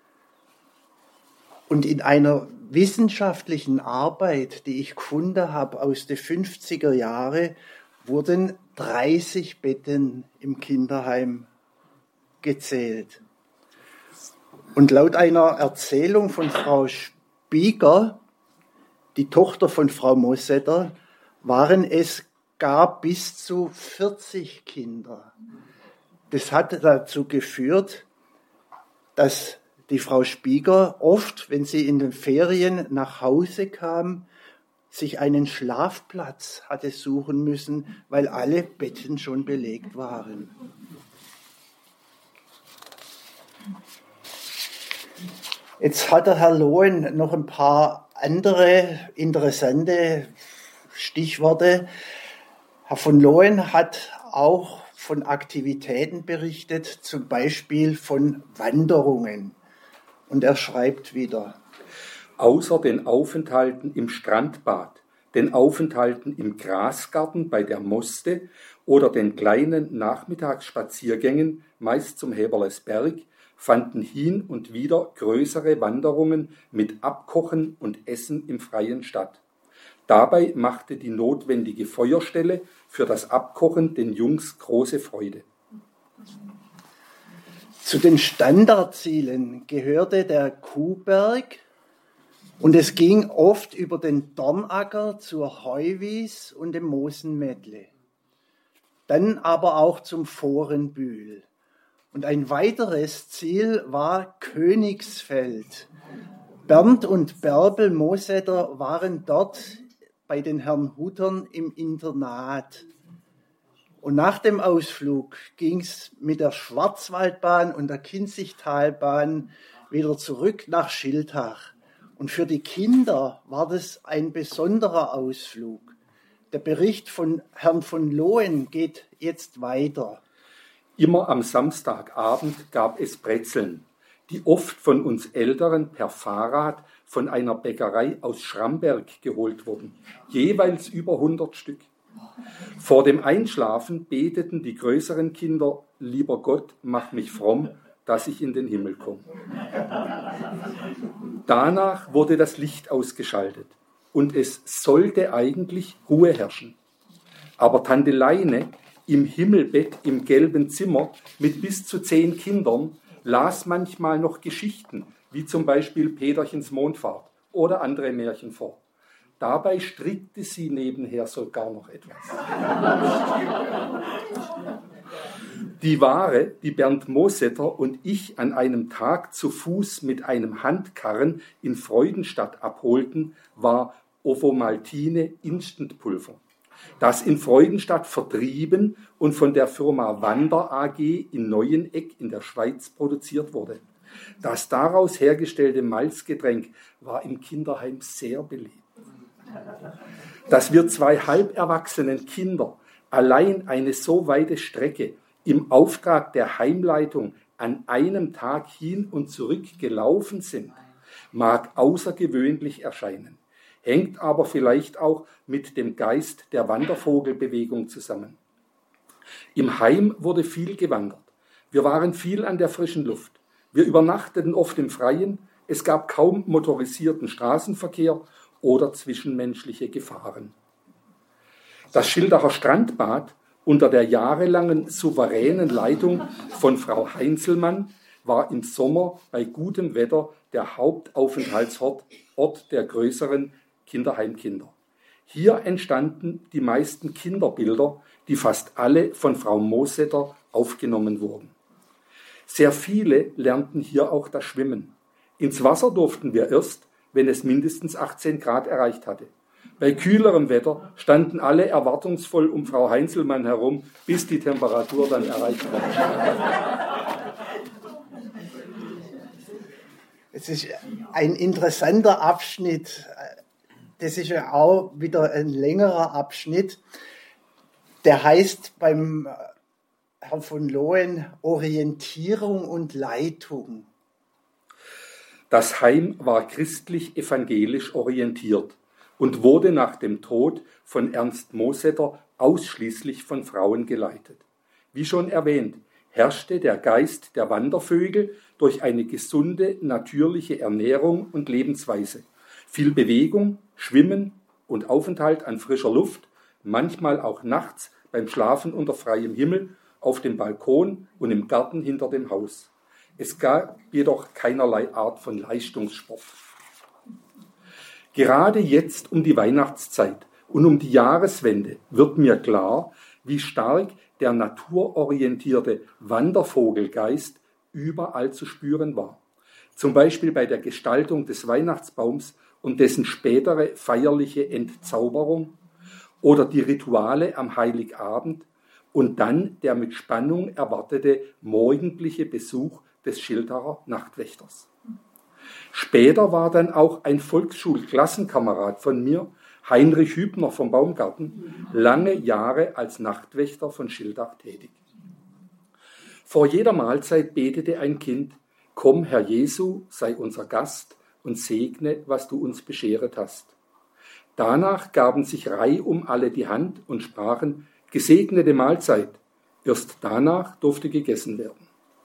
Und in einer wissenschaftlichen Arbeit, die ich gefunden habe aus den 50er Jahren, wurden 30 Betten im Kinderheim gezählt. Und laut einer Erzählung von Frau Spieger, die Tochter von Frau Mosetter, waren es gar bis zu 40 Kinder. Das hat dazu geführt, dass die Frau Spieger oft, wenn sie in den Ferien nach Hause kam, sich einen Schlafplatz hatte suchen müssen, weil alle Betten schon belegt waren. Jetzt hat der Herr Lohen noch ein paar andere interessante Stichworte. Herr von Lohen hat auch von Aktivitäten berichtet, zum Beispiel von Wanderungen. Und er schreibt wieder: Außer den Aufenthalten im Strandbad, den Aufenthalten im Grasgarten bei der Moste oder den kleinen Nachmittagsspaziergängen, meist zum Heberlesberg, fanden hin und wieder größere Wanderungen mit Abkochen und Essen im Freien statt. Dabei machte die notwendige Feuerstelle für das Abkochen den Jungs große Freude. Zu den Standardzielen gehörte der Kuhberg und es ging oft über den Dornacker zur Heuwies und dem Mosenmädle. Dann aber auch zum Vorenbühl. Und ein weiteres Ziel war Königsfeld. Bernd und Bärbel Mosetter waren dort bei den Herrn Huttern im Internat. Und nach dem Ausflug ging es mit der Schwarzwaldbahn und der Kinzigtalbahn wieder zurück nach Schiltach. Und für die Kinder war das ein besonderer Ausflug. Der Bericht von Herrn von Lohen geht jetzt weiter. Immer am Samstagabend gab es Brezeln, die oft von uns Älteren per Fahrrad von einer Bäckerei aus Schramberg geholt wurden, jeweils über 100 Stück. Vor dem Einschlafen beteten die größeren Kinder: Lieber Gott, mach mich fromm, dass ich in den Himmel komme. Danach wurde das Licht ausgeschaltet und es sollte eigentlich Ruhe herrschen. Aber Tante Leine im Himmelbett im gelben Zimmer mit bis zu 10 Kindern las manchmal noch Geschichten, wie zum Beispiel Peterchens Mondfahrt oder andere Märchen vor. Dabei strickte sie nebenher sogar noch etwas. Die Ware, die Bernd Mosetter und ich an einem Tag zu Fuß mit einem Handkarren in Freudenstadt abholten, war Ovomaltine Instantpulver, das in Freudenstadt vertrieben und von der Firma Wander AG in Neueneck in der Schweiz produziert wurde. Das daraus hergestellte Malzgetränk war im Kinderheim sehr beliebt. Dass wir 2 halberwachsenen Kinder allein eine so weite Strecke im Auftrag der Heimleitung an einem Tag hin und zurück gelaufen sind, mag außergewöhnlich erscheinen, hängt aber vielleicht auch mit dem Geist der Wandervogelbewegung zusammen. Im Heim wurde viel gewandert. Wir waren viel an der frischen Luft. Wir übernachteten oft im Freien. Es gab kaum motorisierten Straßenverkehr oder zwischenmenschliche Gefahren. Das Schildacher Strandbad unter der jahrelangen souveränen Leitung von Frau Heinzelmann war im Sommer bei gutem Wetter der Hauptaufenthaltsort der größeren Kinderheimkinder. Hier entstanden die meisten Kinderbilder, die fast alle von Frau Mosetter aufgenommen wurden. Sehr viele lernten hier auch das Schwimmen. Ins Wasser durften wir erst, wenn es mindestens 18 Grad erreicht hatte. Bei kühlerem Wetter standen alle erwartungsvoll um Frau Heinzelmann herum, bis die Temperatur dann erreicht war. Es ist ein interessanter Abschnitt. Das ist ja auch wieder ein längerer Abschnitt. Der heißt beim Herrn von Lohen Orientierung und Leitung. Das Heim war christlich-evangelisch orientiert und wurde nach dem Tod von Ernst Mosetter ausschließlich von Frauen geleitet. Wie schon erwähnt, herrschte der Geist der Wandervögel durch eine gesunde, natürliche Ernährung und Lebensweise. Viel Bewegung, Schwimmen und Aufenthalt an frischer Luft, manchmal auch nachts beim Schlafen unter freiem Himmel, auf dem Balkon und im Garten hinter dem Haus. Es gab jedoch keinerlei Art von Leistungssport. Gerade jetzt um die Weihnachtszeit und um die Jahreswende wird mir klar, wie stark der naturorientierte Wandervogelgeist überall zu spüren war. Zum Beispiel bei der Gestaltung des Weihnachtsbaums und dessen spätere feierliche Entzauberung oder die Rituale am Heiligabend und dann der mit Spannung erwartete morgendliche Besuch des Schildacher Nachtwächters. Später war dann auch ein Volksschulklassenkamerad von mir, Heinrich Hübner vom Baumgarten, lange Jahre als Nachtwächter von Schildach tätig. Vor jeder Mahlzeit betete ein Kind: Komm, Herr Jesu, sei unser Gast und segne, was du uns bescheret hast. Danach gaben sich reihum alle die Hand und sprachen: Gesegnete Mahlzeit. Erst danach durfte gegessen werden.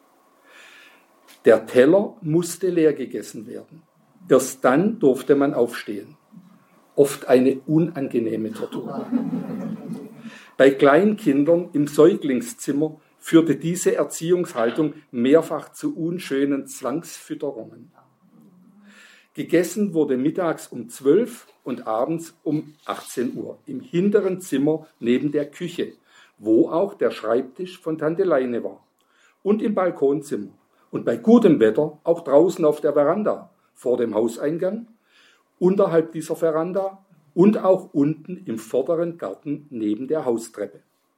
Der Teller musste leer gegessen werden. Erst dann durfte man aufstehen. Oft eine unangenehme Tortur. Bei Kleinkindern im Säuglingszimmer führte diese Erziehungshaltung mehrfach zu unschönen Zwangsfütterungen. Gegessen wurde mittags um 12 und abends um 18 Uhr im hinteren Zimmer neben der Küche, wo auch der Schreibtisch von Tante Leine war, und im Balkonzimmer und bei gutem Wetter auch draußen auf der Veranda vor dem Hauseingang, unterhalb dieser Veranda und auch unten im vorderen Garten neben der Haustreppe.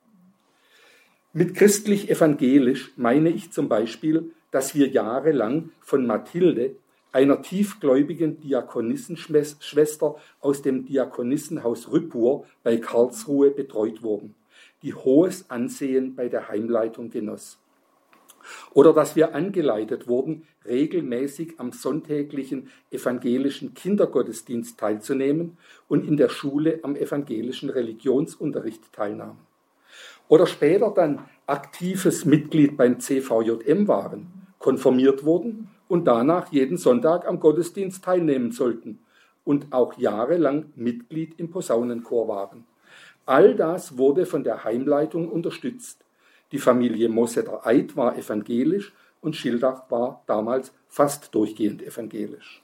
Mit christlich-evangelisch meine ich zum Beispiel, dass wir jahrelang von Mathilde, einer tiefgläubigen Diakonissenschwester aus dem Diakonissenhaus Rüppur bei Karlsruhe, betreut wurden, die hohes Ansehen bei der Heimleitung genoss. Oder dass wir angeleitet wurden, regelmäßig am sonntäglichen evangelischen Kindergottesdienst teilzunehmen und in der Schule am evangelischen Religionsunterricht teilnahmen. Oder später dann aktives Mitglied beim CVJM waren, konfirmiert wurden und danach jeden Sonntag am Gottesdienst teilnehmen sollten und auch jahrelang Mitglied im Posaunenchor waren. All das wurde von der Heimleitung unterstützt. Die Familie Mosetter-Eid war evangelisch und Schildach war damals fast durchgehend evangelisch.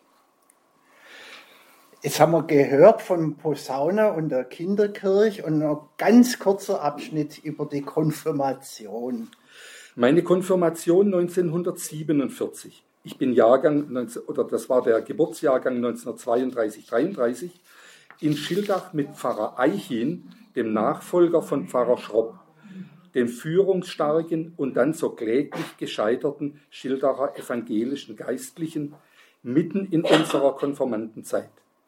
Jetzt haben wir gehört von Posaune und der Kinderkirche und ein ganz kurzer Abschnitt über die Konfirmation. Meine Konfirmation 1947. Ich bin das war der Geburtsjahrgang 1932/33, in Schildach mit Pfarrer Eichin, dem Nachfolger von Pfarrer Schropp, dem führungsstarken und dann so kläglich gescheiterten Schildacher evangelischen Geistlichen, mitten in unserer Konfirmandenzeit.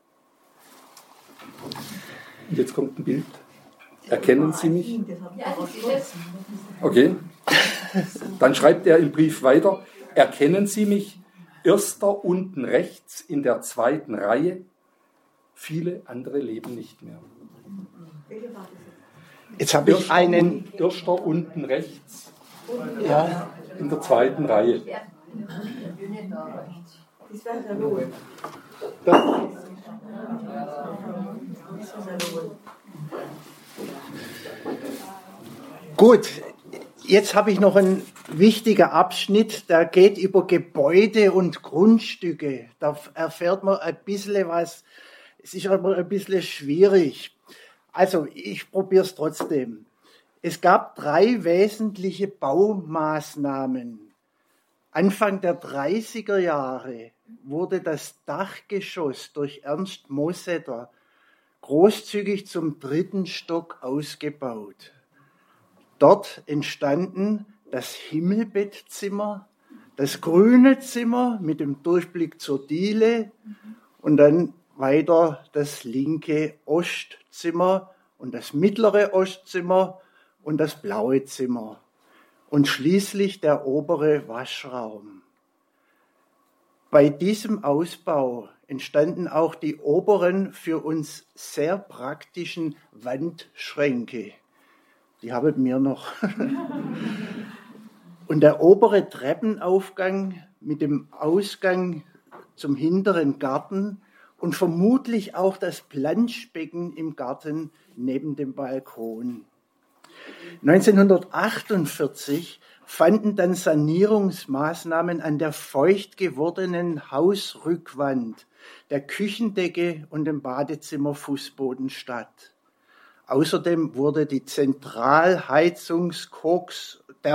Und jetzt kommt ein Bild. Erkennen Sie mich? Okay. Dann schreibt er im Brief weiter: Erkennen Sie mich? Erster unten rechts in der zweiten Reihe. Viele andere leben nicht mehr. Jetzt habe ich einen. Erster unten rechts. Ja. In der zweiten Reihe. Gut, jetzt habe ich noch einen wichtigen Abschnitt, der geht über Gebäude und Grundstücke. Da erfährt man ein bisschen was. Es ist aber ein bisschen schwierig. Also, ich probiere es trotzdem. Es gab 3 wesentliche Baumaßnahmen. Anfang der 30er Jahre wurde das Dachgeschoss durch Ernst Mosetter großzügig zum 3. Stock ausgebaut. Dort entstanden das Himmelbettzimmer, das grüne Zimmer mit dem Durchblick zur Diele und dann weiter das linke Ostzimmer und das mittlere Ostzimmer und das blaue Zimmer und schließlich der obere Waschraum. Bei diesem Ausbau entstanden auch die oberen, für uns sehr praktischen Wandschränke. Die haben wir noch. Und der obere Treppenaufgang mit dem Ausgang zum hinteren Garten und vermutlich auch das Planschbecken im Garten neben dem Balkon. 1948 fanden dann Sanierungsmaßnahmen an der feucht gewordenen Hausrückwand, der Küchendecke und dem Badezimmerfußboden statt. Außerdem wurde der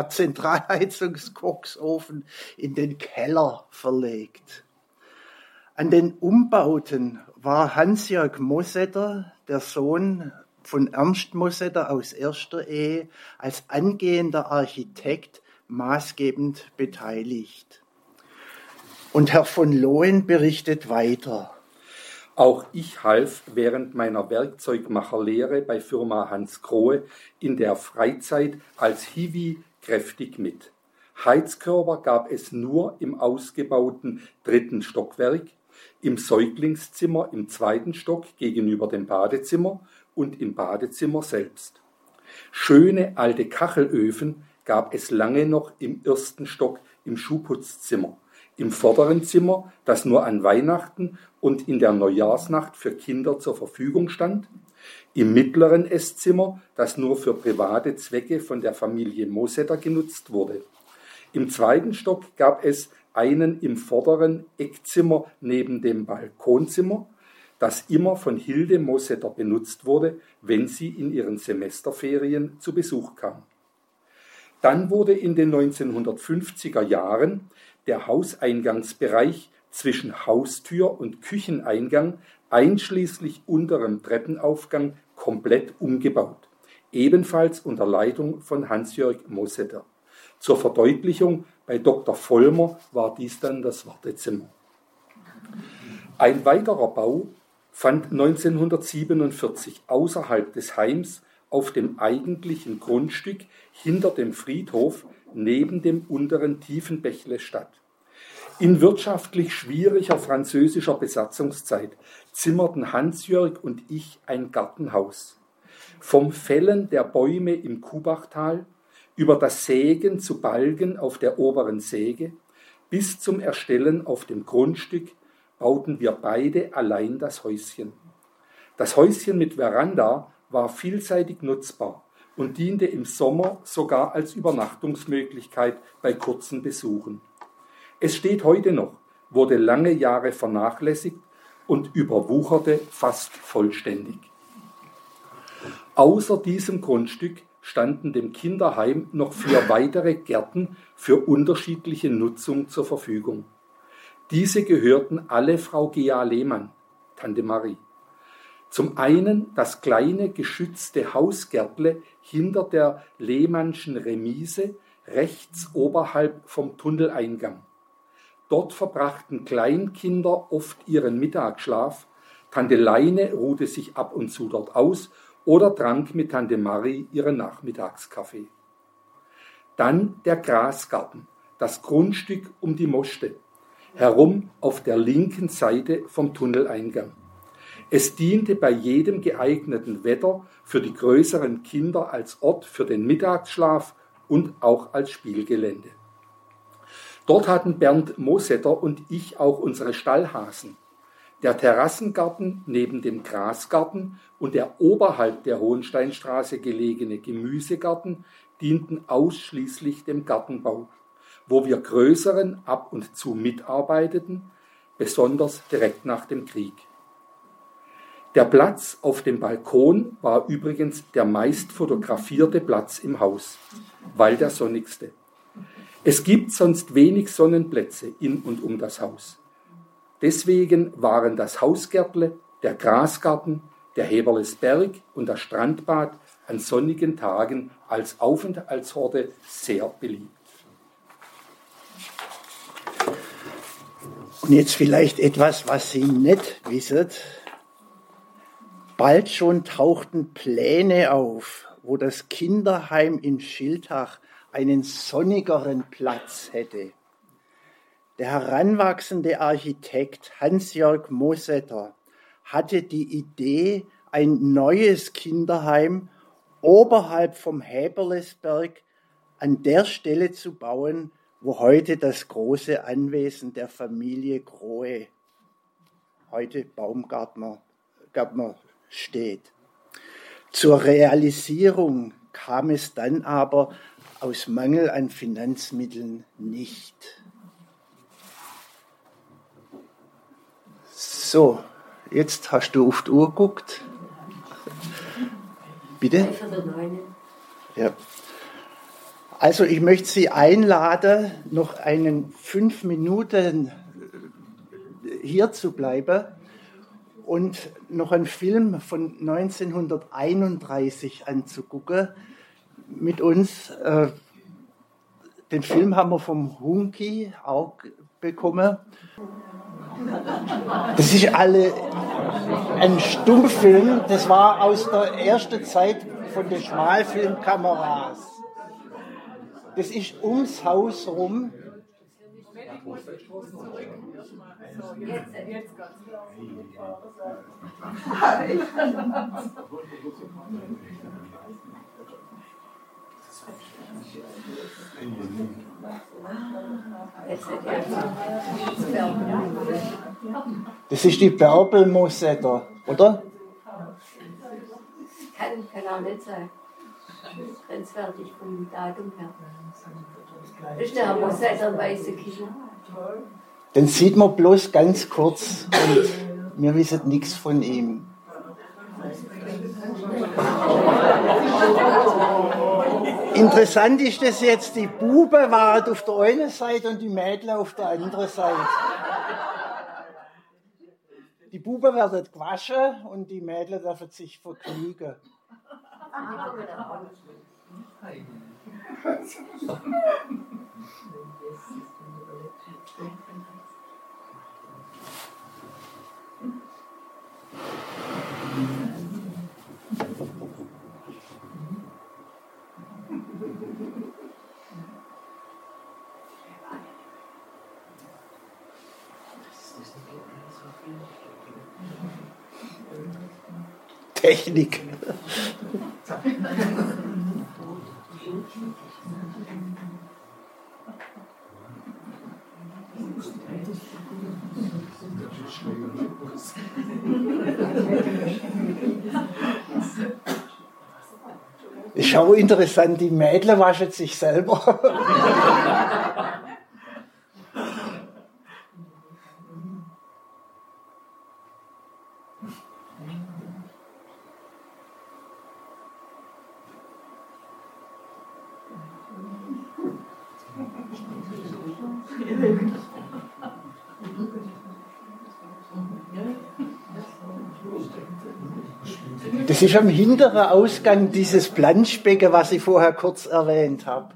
Zentralheizungskochsofen in den Keller verlegt. An den Umbauten war Hans-Jörg Mosetter, der Sohn von Ernst Mosetter aus erster Ehe, als angehender Architekt maßgebend beteiligt. Und Herr von Lohen berichtet weiter. Auch ich half während meiner Werkzeugmacherlehre bei Firma Hans Grohe in der Freizeit als Hiwi kräftig mit. Heizkörper gab es nur im ausgebauten 3. Stockwerk, im Säuglingszimmer im 2. Stock gegenüber dem Badezimmer und im Badezimmer selbst. Schöne alte Kachelöfen gab es lange noch im 1. Stock im Schuhputzzimmer, im vorderen Zimmer, das nur an Weihnachten und in der Neujahrsnacht für Kinder zur Verfügung stand, im mittleren Esszimmer, das nur für private Zwecke von der Familie Mosetter genutzt wurde. Im 2. Stock gab es einen im vorderen Eckzimmer neben dem Balkonzimmer, das immer von Hilde Mosetter benutzt wurde, wenn sie in ihren Semesterferien zu Besuch kam. Dann wurde in den 1950er Jahren der Hauseingangsbereich zwischen Haustür und Kücheneingang einschließlich unterem Treppenaufgang komplett umgebaut, ebenfalls unter Leitung von Hans-Jörg Mosetter. Zur Verdeutlichung, bei Dr. Vollmer war dies dann das Wartezimmer. Ein weiterer Bau fand 1947 außerhalb des Heims auf dem eigentlichen Grundstück hinter dem Friedhof neben dem unteren Tiefenbächle statt. In wirtschaftlich schwieriger französischer Besatzungszeit zimmerten Hans-Jörg und ich ein Gartenhaus. Vom Fällen der Bäume im Kubachtal über das Sägen zu Balgen auf der oberen Säge bis zum Erstellen auf dem Grundstück bauten wir beide allein das Häuschen. Das Häuschen mit Veranda war vielseitig nutzbar und diente im Sommer sogar als Übernachtungsmöglichkeit bei kurzen Besuchen. Es steht heute noch, wurde lange Jahre vernachlässigt und überwucherte fast vollständig. Außer diesem Grundstück standen dem Kinderheim noch 4 weitere Gärten für unterschiedliche Nutzung zur Verfügung. Diese gehörten alle Frau Gea Lehmann, Tante Marie. Zum einen das kleine geschützte Hausgärtle hinter der Lehmannschen Remise, rechts oberhalb vom Tunneleingang. Dort verbrachten Kleinkinder oft ihren Mittagsschlaf. Tante Leine ruhte sich ab und zu dort aus oder trank mit Tante Marie ihren Nachmittagskaffee. Dann der Grasgarten, das Grundstück um die Moste, herum auf der linken Seite vom Tunneleingang. Es diente bei jedem geeigneten Wetter für die größeren Kinder als Ort für den Mittagsschlaf und auch als Spielgelände. Dort hatten Bernd Mosetter und ich auch unsere Stallhasen. Der Terrassengarten neben dem Grasgarten und der oberhalb der Hohensteinstraße gelegene Gemüsegarten dienten ausschließlich dem Gartenbau, wo wir Größeren ab und zu mitarbeiteten, besonders direkt nach dem Krieg. Der Platz auf dem Balkon war übrigens der meist fotografierte Platz im Haus, weil der sonnigste. Es gibt sonst wenig Sonnenplätze in und um das Haus. Deswegen waren das Hausgärtle, der Grasgarten, der Heberlesberg und das Strandbad an sonnigen Tagen als Aufenthaltsorte sehr beliebt. Und jetzt vielleicht etwas, was Sie nicht wissen. Bald schon tauchten Pläne auf, wo das Kinderheim in Schiltach einen sonnigeren Platz hätte. Der heranwachsende Architekt Hans-Jörg Mosetter hatte die Idee, ein neues Kinderheim oberhalb vom Heberlesberg an der Stelle zu bauen, wo heute das große Anwesen der Familie Grohe, heute Baumgartner, steht. Zur Realisierung kam es dann aber aus Mangel an Finanzmitteln nicht. So, jetzt hast du auf die Uhr geguckt. Bitte? Ja. Also ich möchte Sie einladen, noch einen 5 Minuten hier zu bleiben und noch einen Film von 1931 anzugucken mit uns. Den Film haben wir vom Hunki auch bekommen. Das ist ein Stummfilm, das war aus der ersten Zeit von den Schmalfilmkameras. Das ist ums Haus rum. Das ist die Bärbelmosetter, oder? Kann auch nicht sein. Grenzwertig vom Datum her. Das ist der Mosetter weiße Kinder. Den sieht man bloß ganz kurz und wir wissen nichts von ihm. Interessant ist das jetzt, die Buben waren auf der einen Seite und die Mädchen auf der anderen Seite. Die Buben werden gewaschen und die Mädchen dürfen sich vergnügen. Technik. Ist auch interessant, die Mädchen waschen sich selber. Das ist am hinteren Ausgang dieses Planschbecken, was ich vorher kurz erwähnt habe.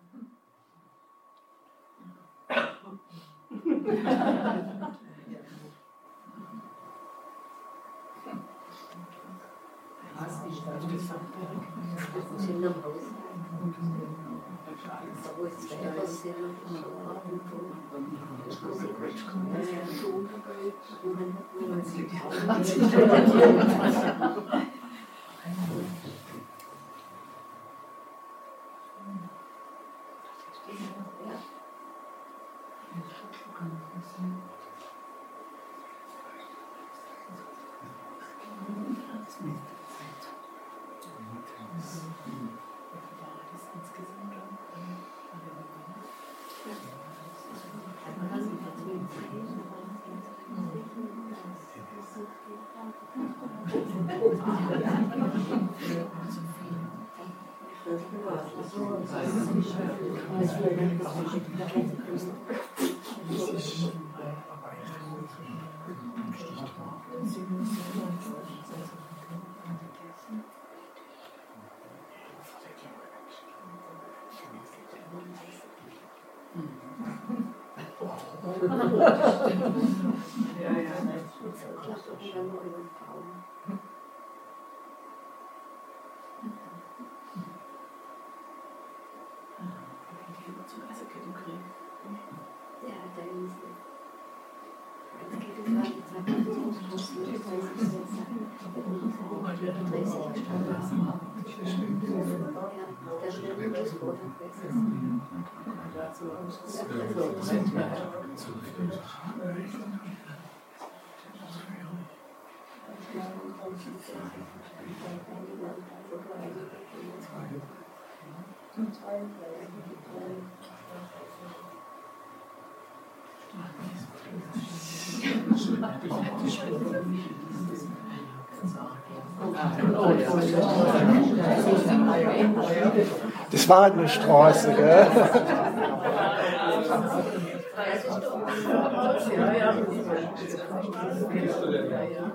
Das war eine Straße, gell?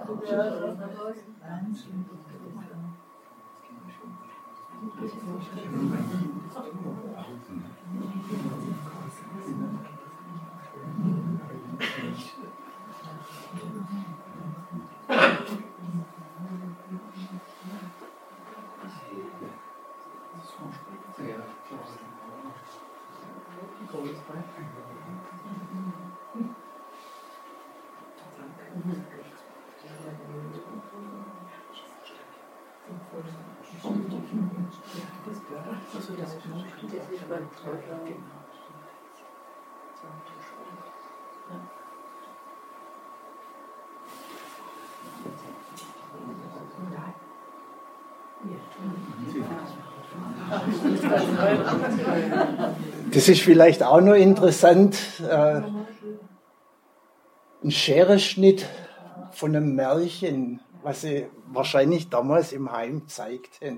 Das ist vielleicht auch noch interessant, ein Scherenschnitt von einem Märchen, was sie wahrscheinlich damals im Heim zeigten.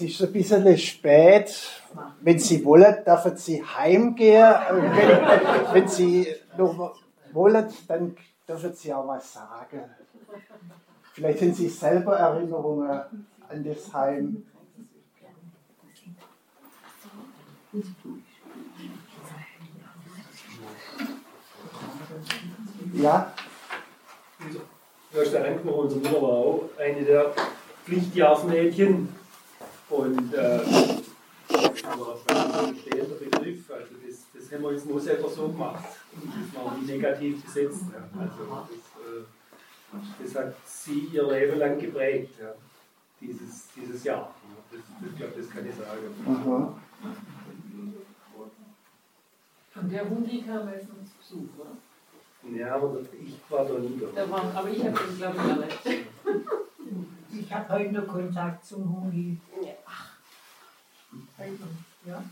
ist ein bisschen spät. Wenn Sie wollen, dürfen Sie heimgehen. Wenn Sie noch wollen, dann dürfen Sie auch was sagen. Vielleicht haben Sie selber Erinnerungen an das Heim. Ja? Du hast ja angesprochen, unsere Mutter war auch eine der Pflichtjahrsmädchen. Und aber das war ein stehender Begriff. Also das haben wir jetzt nur selber so gemacht. Das war nicht negativ besetzt. Ja. Also das hat sie ihr Leben lang geprägt, ja. Dieses Jahr. Ich glaube, das kann ich sagen. Und der Hundi kam jetzt uns zu Besuch, oder? Ja, aber ich war da nie da. Aber ich habe den, glaube ich, erlebt. Ich habe heute noch Kontakt zum Hundi. Ach. Ja.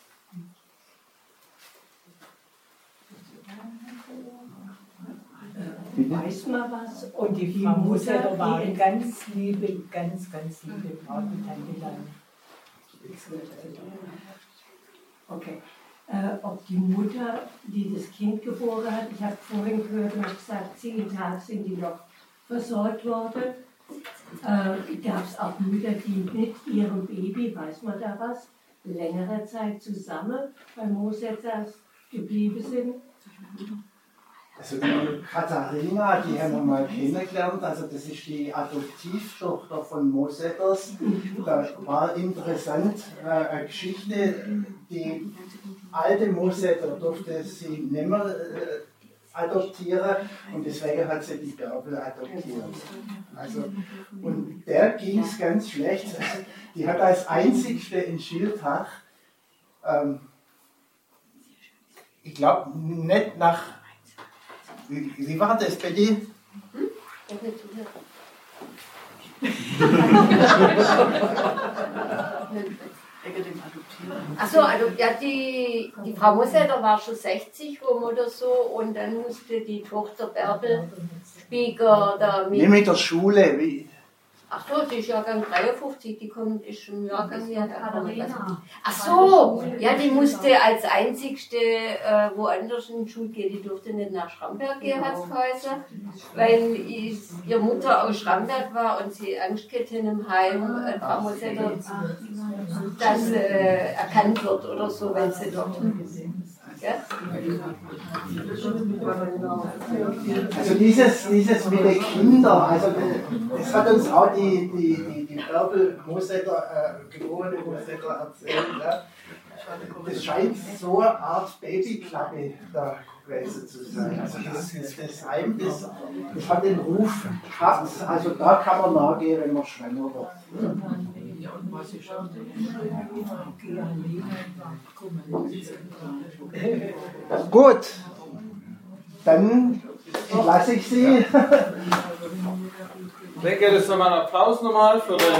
Weiß man was? Und die Frau Mutter war eine ganz liebe Braut mit Tante Lein. Okay. Ob die Mutter, die das Kind geboren hat, ich habe vorhin gehört und gesagt, 10 Tage sind die noch versorgt worden. Gab es auch Mütter, die mit ihrem Baby, weiß man da was, längere Zeit zusammen bei Mosetzers geblieben sind? Also die Katharina, die haben wir mal kennengelernt, also das ist die Adoptivtochter von Mosetters. Da war interessant eine Geschichte, die alte Mosetter durfte sie nicht mehr adoptieren und deswegen hat sie die Bärbel adoptiert. Also, und der ging es ganz schlecht. Die hat als einzigste in Schildach, ich glaube nicht nach, wie war das bei dir? Achso, also ja, die Frau Mosetter war schon 60 rum oder so und dann musste die Tochter Bärbel Spieger da mit. Nicht mit der Schule, wie? Ach so, die ist Jahrgang 53, die kommt, ist schon Jahrgang her. Ach so, ja, die musste als einzigste woanders in die Schule gehen. Die durfte nicht nach Schramberg gehen, hat es geheißen, weil ihre Mutter aus Schramberg war und sie Angst hatte in einem Heim, Frau Mosetter, dass erkannt wird oder so, wenn sie dort. Ja? Also dieses mit den Kindern, also das hat uns auch die Bärbel Mosetter, geborene Mosetter erzählt. Ja? Das scheint so eine Art Babyklappe da gewesen zu sein. Also das Heim, das hat den Ruf gehabt, also da kann man nachgehen, wenn man schwanger wird. Gut, dann lasse ich Sie. Ich denke, das ist nochmal ein Applaus nochmal für den.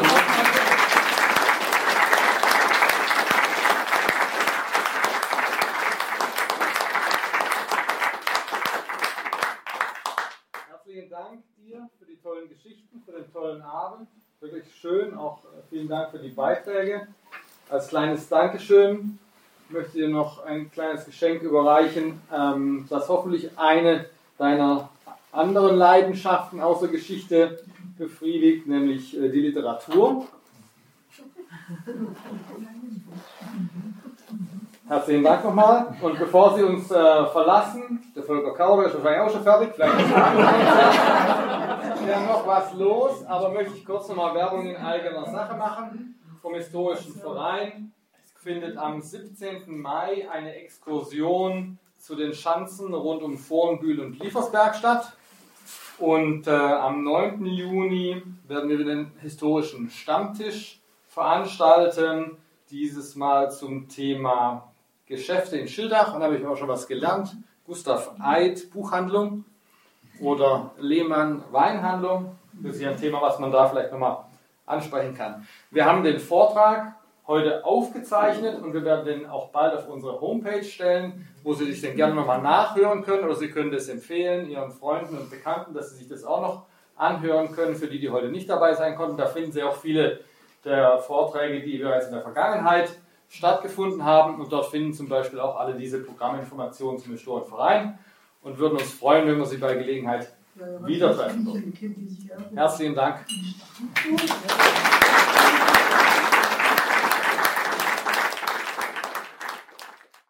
Herzlichen Dank dir für die tollen Geschichten, für den tollen Abend. Wirklich schön, auch vielen Dank für die Beiträge. Als kleines Dankeschön möchte ich dir noch ein kleines Geschenk überreichen, das hoffentlich eine deiner anderen Leidenschaften außer Geschichte befriedigt, nämlich die Literatur. Herzlichen Dank nochmal. Und bevor Sie uns verlassen, der Volker Kauder ist wahrscheinlich auch schon fertig, vielleicht ist ja noch was los, aber möchte ich kurz nochmal Werbung in eigener Sache machen. Vom Historischen Verein findet am 17. Mai eine Exkursion zu den Schanzen rund um Vornbühl und Liefersberg statt. Und am 9. Juni werden wir den historischen Stammtisch veranstalten, dieses Mal zum Thema Geschäfte in Schildach. Und da habe ich auch schon was gelernt. Gustav Eid, Buchhandlung oder Lehmann, Weinhandlung. Das ist ja ein Thema, was man da vielleicht nochmal ansprechen kann. Wir haben den Vortrag heute aufgezeichnet und wir werden den auch bald auf unsere Homepage stellen, wo Sie sich den gerne nochmal nachhören können oder Sie können das empfehlen Ihren Freunden und Bekannten, dass Sie sich das auch noch anhören können, für die, die heute nicht dabei sein konnten. Da finden Sie auch viele der Vorträge, die bereits in der Vergangenheit stattgefunden haben. Und dort finden zum Beispiel auch alle diese Programminformationen zum Historienverein und würden uns freuen, wenn wir Sie bei Gelegenheit wieder treffen würden. Herzlichen Dank.